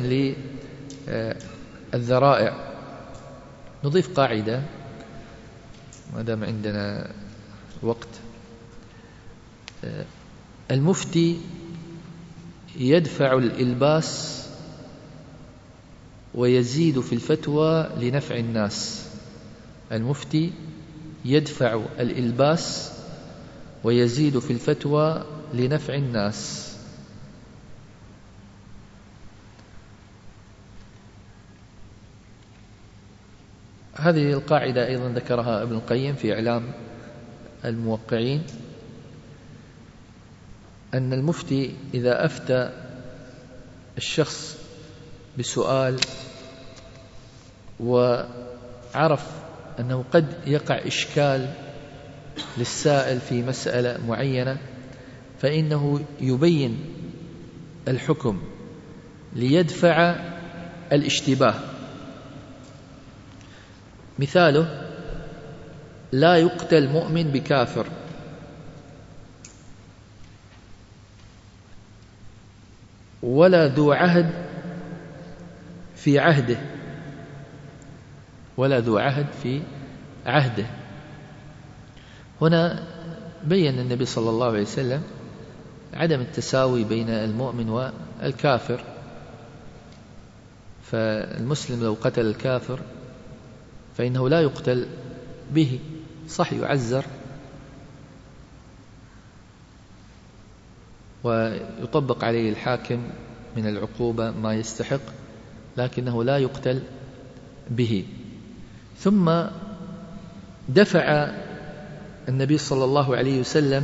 للذرائع. نضيف قاعدة ما دام عندنا وقت. المفتي يدفع الإلباس ويزيد في الفتوى لنفع الناس. المفتي يدفع الإلباس ويزيد في الفتوى لنفع الناس. هذه القاعدة أيضا ذكرها ابن القيم في إعلام الموقعين، أن المفتي إذا أفتى الشخص بسؤال وعرف أنه قد يقع إشكال للسائل في مسألة معينة، فإنه يبين الحكم ليدفع الاشتباه. مثاله: لا يقتل مؤمن بكافر، ولا ذو عهد في عهده، ولا ذو عهد في عهده. هنا بيّن النبي صلى الله عليه وسلم عدم التساوي بين المؤمن والكافر، فالمسلم لو قتل الكافر فإنه لا يقتل به، صح يعزر ويطبق عليه الحاكم من العقوبة ما يستحق، لكنه لا يقتل به. ثم دفع النبي صلى الله عليه وسلم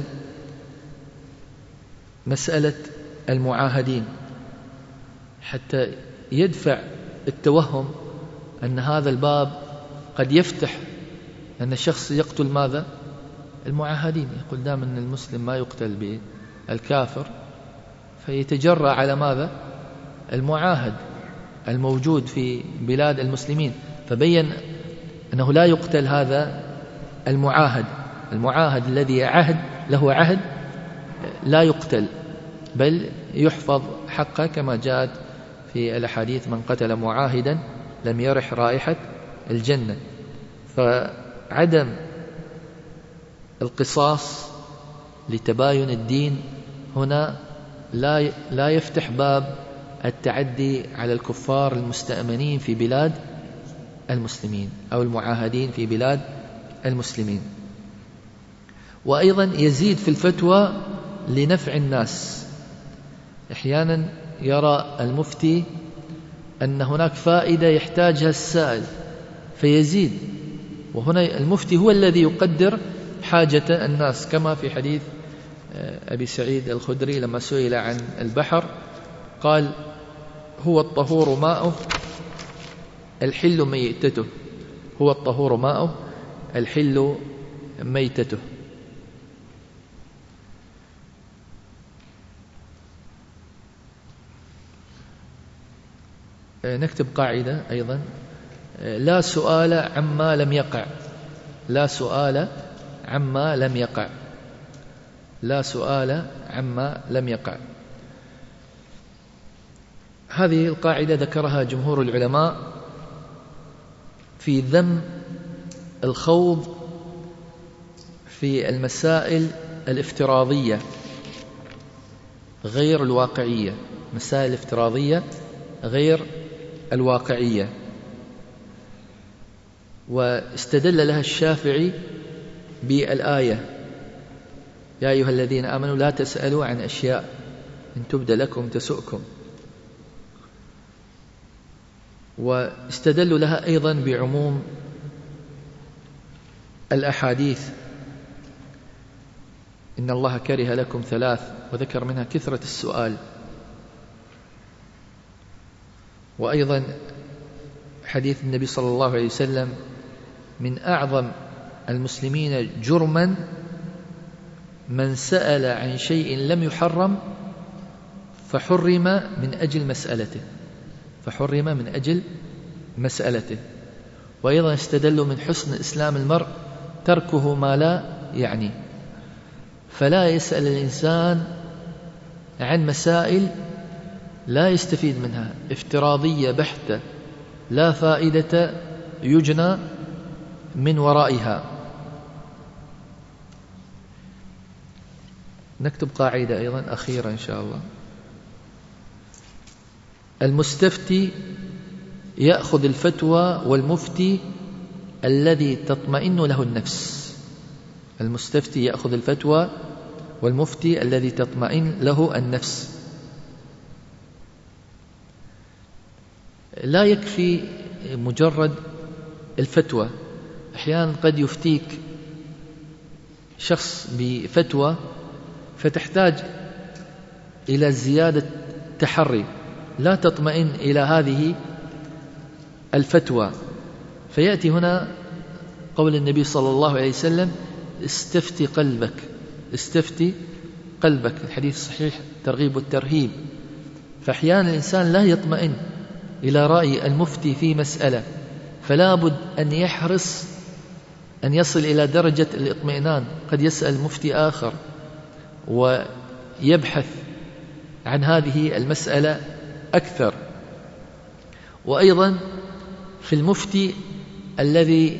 مسألة المعاهدين حتى يدفع التوهم أن هذا الباب قد يفتح أن الشخص يقتل ماذا؟ المعاهدين. يقول دام أن المسلم ما يقتل بالكافر فيتجرأ على ماذا؟ المعاهد الموجود في بلاد المسلمين، فبين أنه لا يقتل هذا المعاهد الذي له عهد لا يقتل، بل يحفظ حقه كما جاءت في الأحاديث: من قتل معاهدا لم يرح رائحة الجنة. فعدم القصاص لتباين الدين هنا لا يفتح باب التعدي على الكفار المستأمنين في بلاد المسلمين أو المعاهدين في بلاد المسلمين. وأيضا يزيد في الفتوى لنفع الناس. أحيانا يرى المفتي أن هناك فائدة يحتاجها السائل فيزيد، وهنا المفتي هو الذي يقدر حاجة الناس، كما في حديث أبي سعيد الخدري لما سئل عن البحر قال: هو الطهور ماؤه الحل ميتته، هو الطهور ماؤه الحل ميتته. نكتب قاعدة أيضا: لا سؤال عما لم يقع، لا سؤال عما لم يقع، لا سؤال عما لم يقع. هذه القاعدة ذكرها جمهور العلماء في ذم الخوض في المسائل الافتراضية، غير الواقعية، مسائل افتراضية غير الواقعية. واستدل لها الشافعي بالآية: يا أيها الذين آمنوا لا تسألوا عن أشياء إن تبد لكم تسؤكم. واستدلوا لها أيضا بعموم الأحاديث: إن الله كره لكم ثلاث، وذكر منها كثرة السؤال. وأيضا حديث النبي صلى الله عليه وسلم: من أعظم المسلمين جرما من سأل عن شيء لم يحرم فحرم من أجل مسألته. وأيضا استدلوا من حسن إسلام المرء تركه ما لا يعني، فلا يسأل الإنسان عن مسائل لا يستفيد منها، افتراضية بحتة لا فائدة يجنى من ورائها. نكتب قاعدة أيضا أخيرة إن شاء الله: المستفتي يأخذ الفتوى والمفتي الذي تطمئن له النفس. المستفتي يأخذ الفتوى والمفتي الذي تطمئن له النفس. لا يكفي مجرد الفتوى. أحيانا قد يفتيك شخص بفتوى فتحتاج إلى زيادة تحري، لا تطمئن إلى هذه الفتوى. فيأتي هنا قول النبي صلى الله عليه وسلم: استفتي قلبك، الحديث الصحيح ترغيب والترهيب. فأحيانا الإنسان لا يطمئن إلى رأي المفتي في مسألة، فلا بد أن يحرص أن يصل إلى درجة الاطمئنان. قد يسأل مفتي آخر ويبحث عن هذه المسألة أكثر. وأيضا في المفتي الذي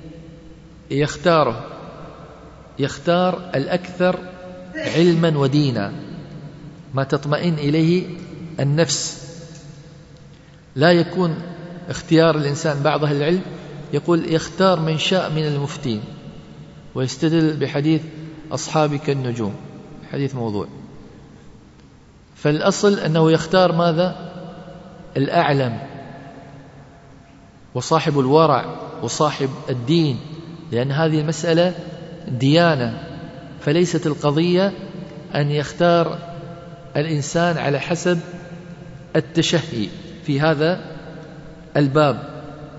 يختار الأكثر علما ودينا، ما تطمئن إليه النفس. لا يكون اختيار الإنسان بعض أهل العلم يقول يختار من شاء من المفتين، ويستدل بحديث أصحابك النجوم، حديث موضوع. فالأصل أنه يختار ماذا؟ الأعلم وصاحب الورع وصاحب الدين، لأن هذه المسألة ديانة. فليست القضية أن يختار الإنسان على حسب التشهي في هذا الباب.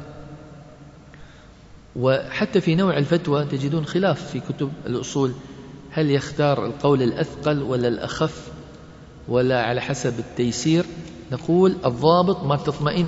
وحتى في نوع الفتوى تجدون خلاف في كتب الأصول، هل يختار القول الأثقل ولا الأخف ولا على حسب التيسير؟ نقول الضابط ما تطمئن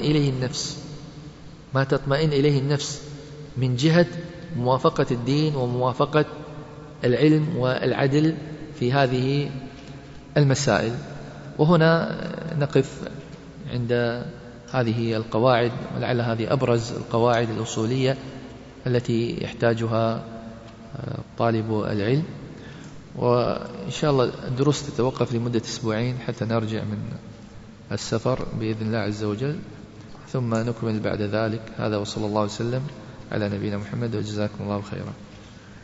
إليه النفس من جهة موافقة الدين وموافقة العلم والعدل في هذه المسائل. وهنا نقف عند هذه القواعد، ولعل هذه أبرز القواعد الأصولية التي يحتاجها طالب العلم. وإن شاء الله الدروس تتوقف لمدة 2 أسبوع حتى نرجع من السفر بإذن الله عز وجل، ثم نكمل بعد ذلك. هذا وصلى الله وسلم على نبينا محمد، وجزاكم الله خيرا.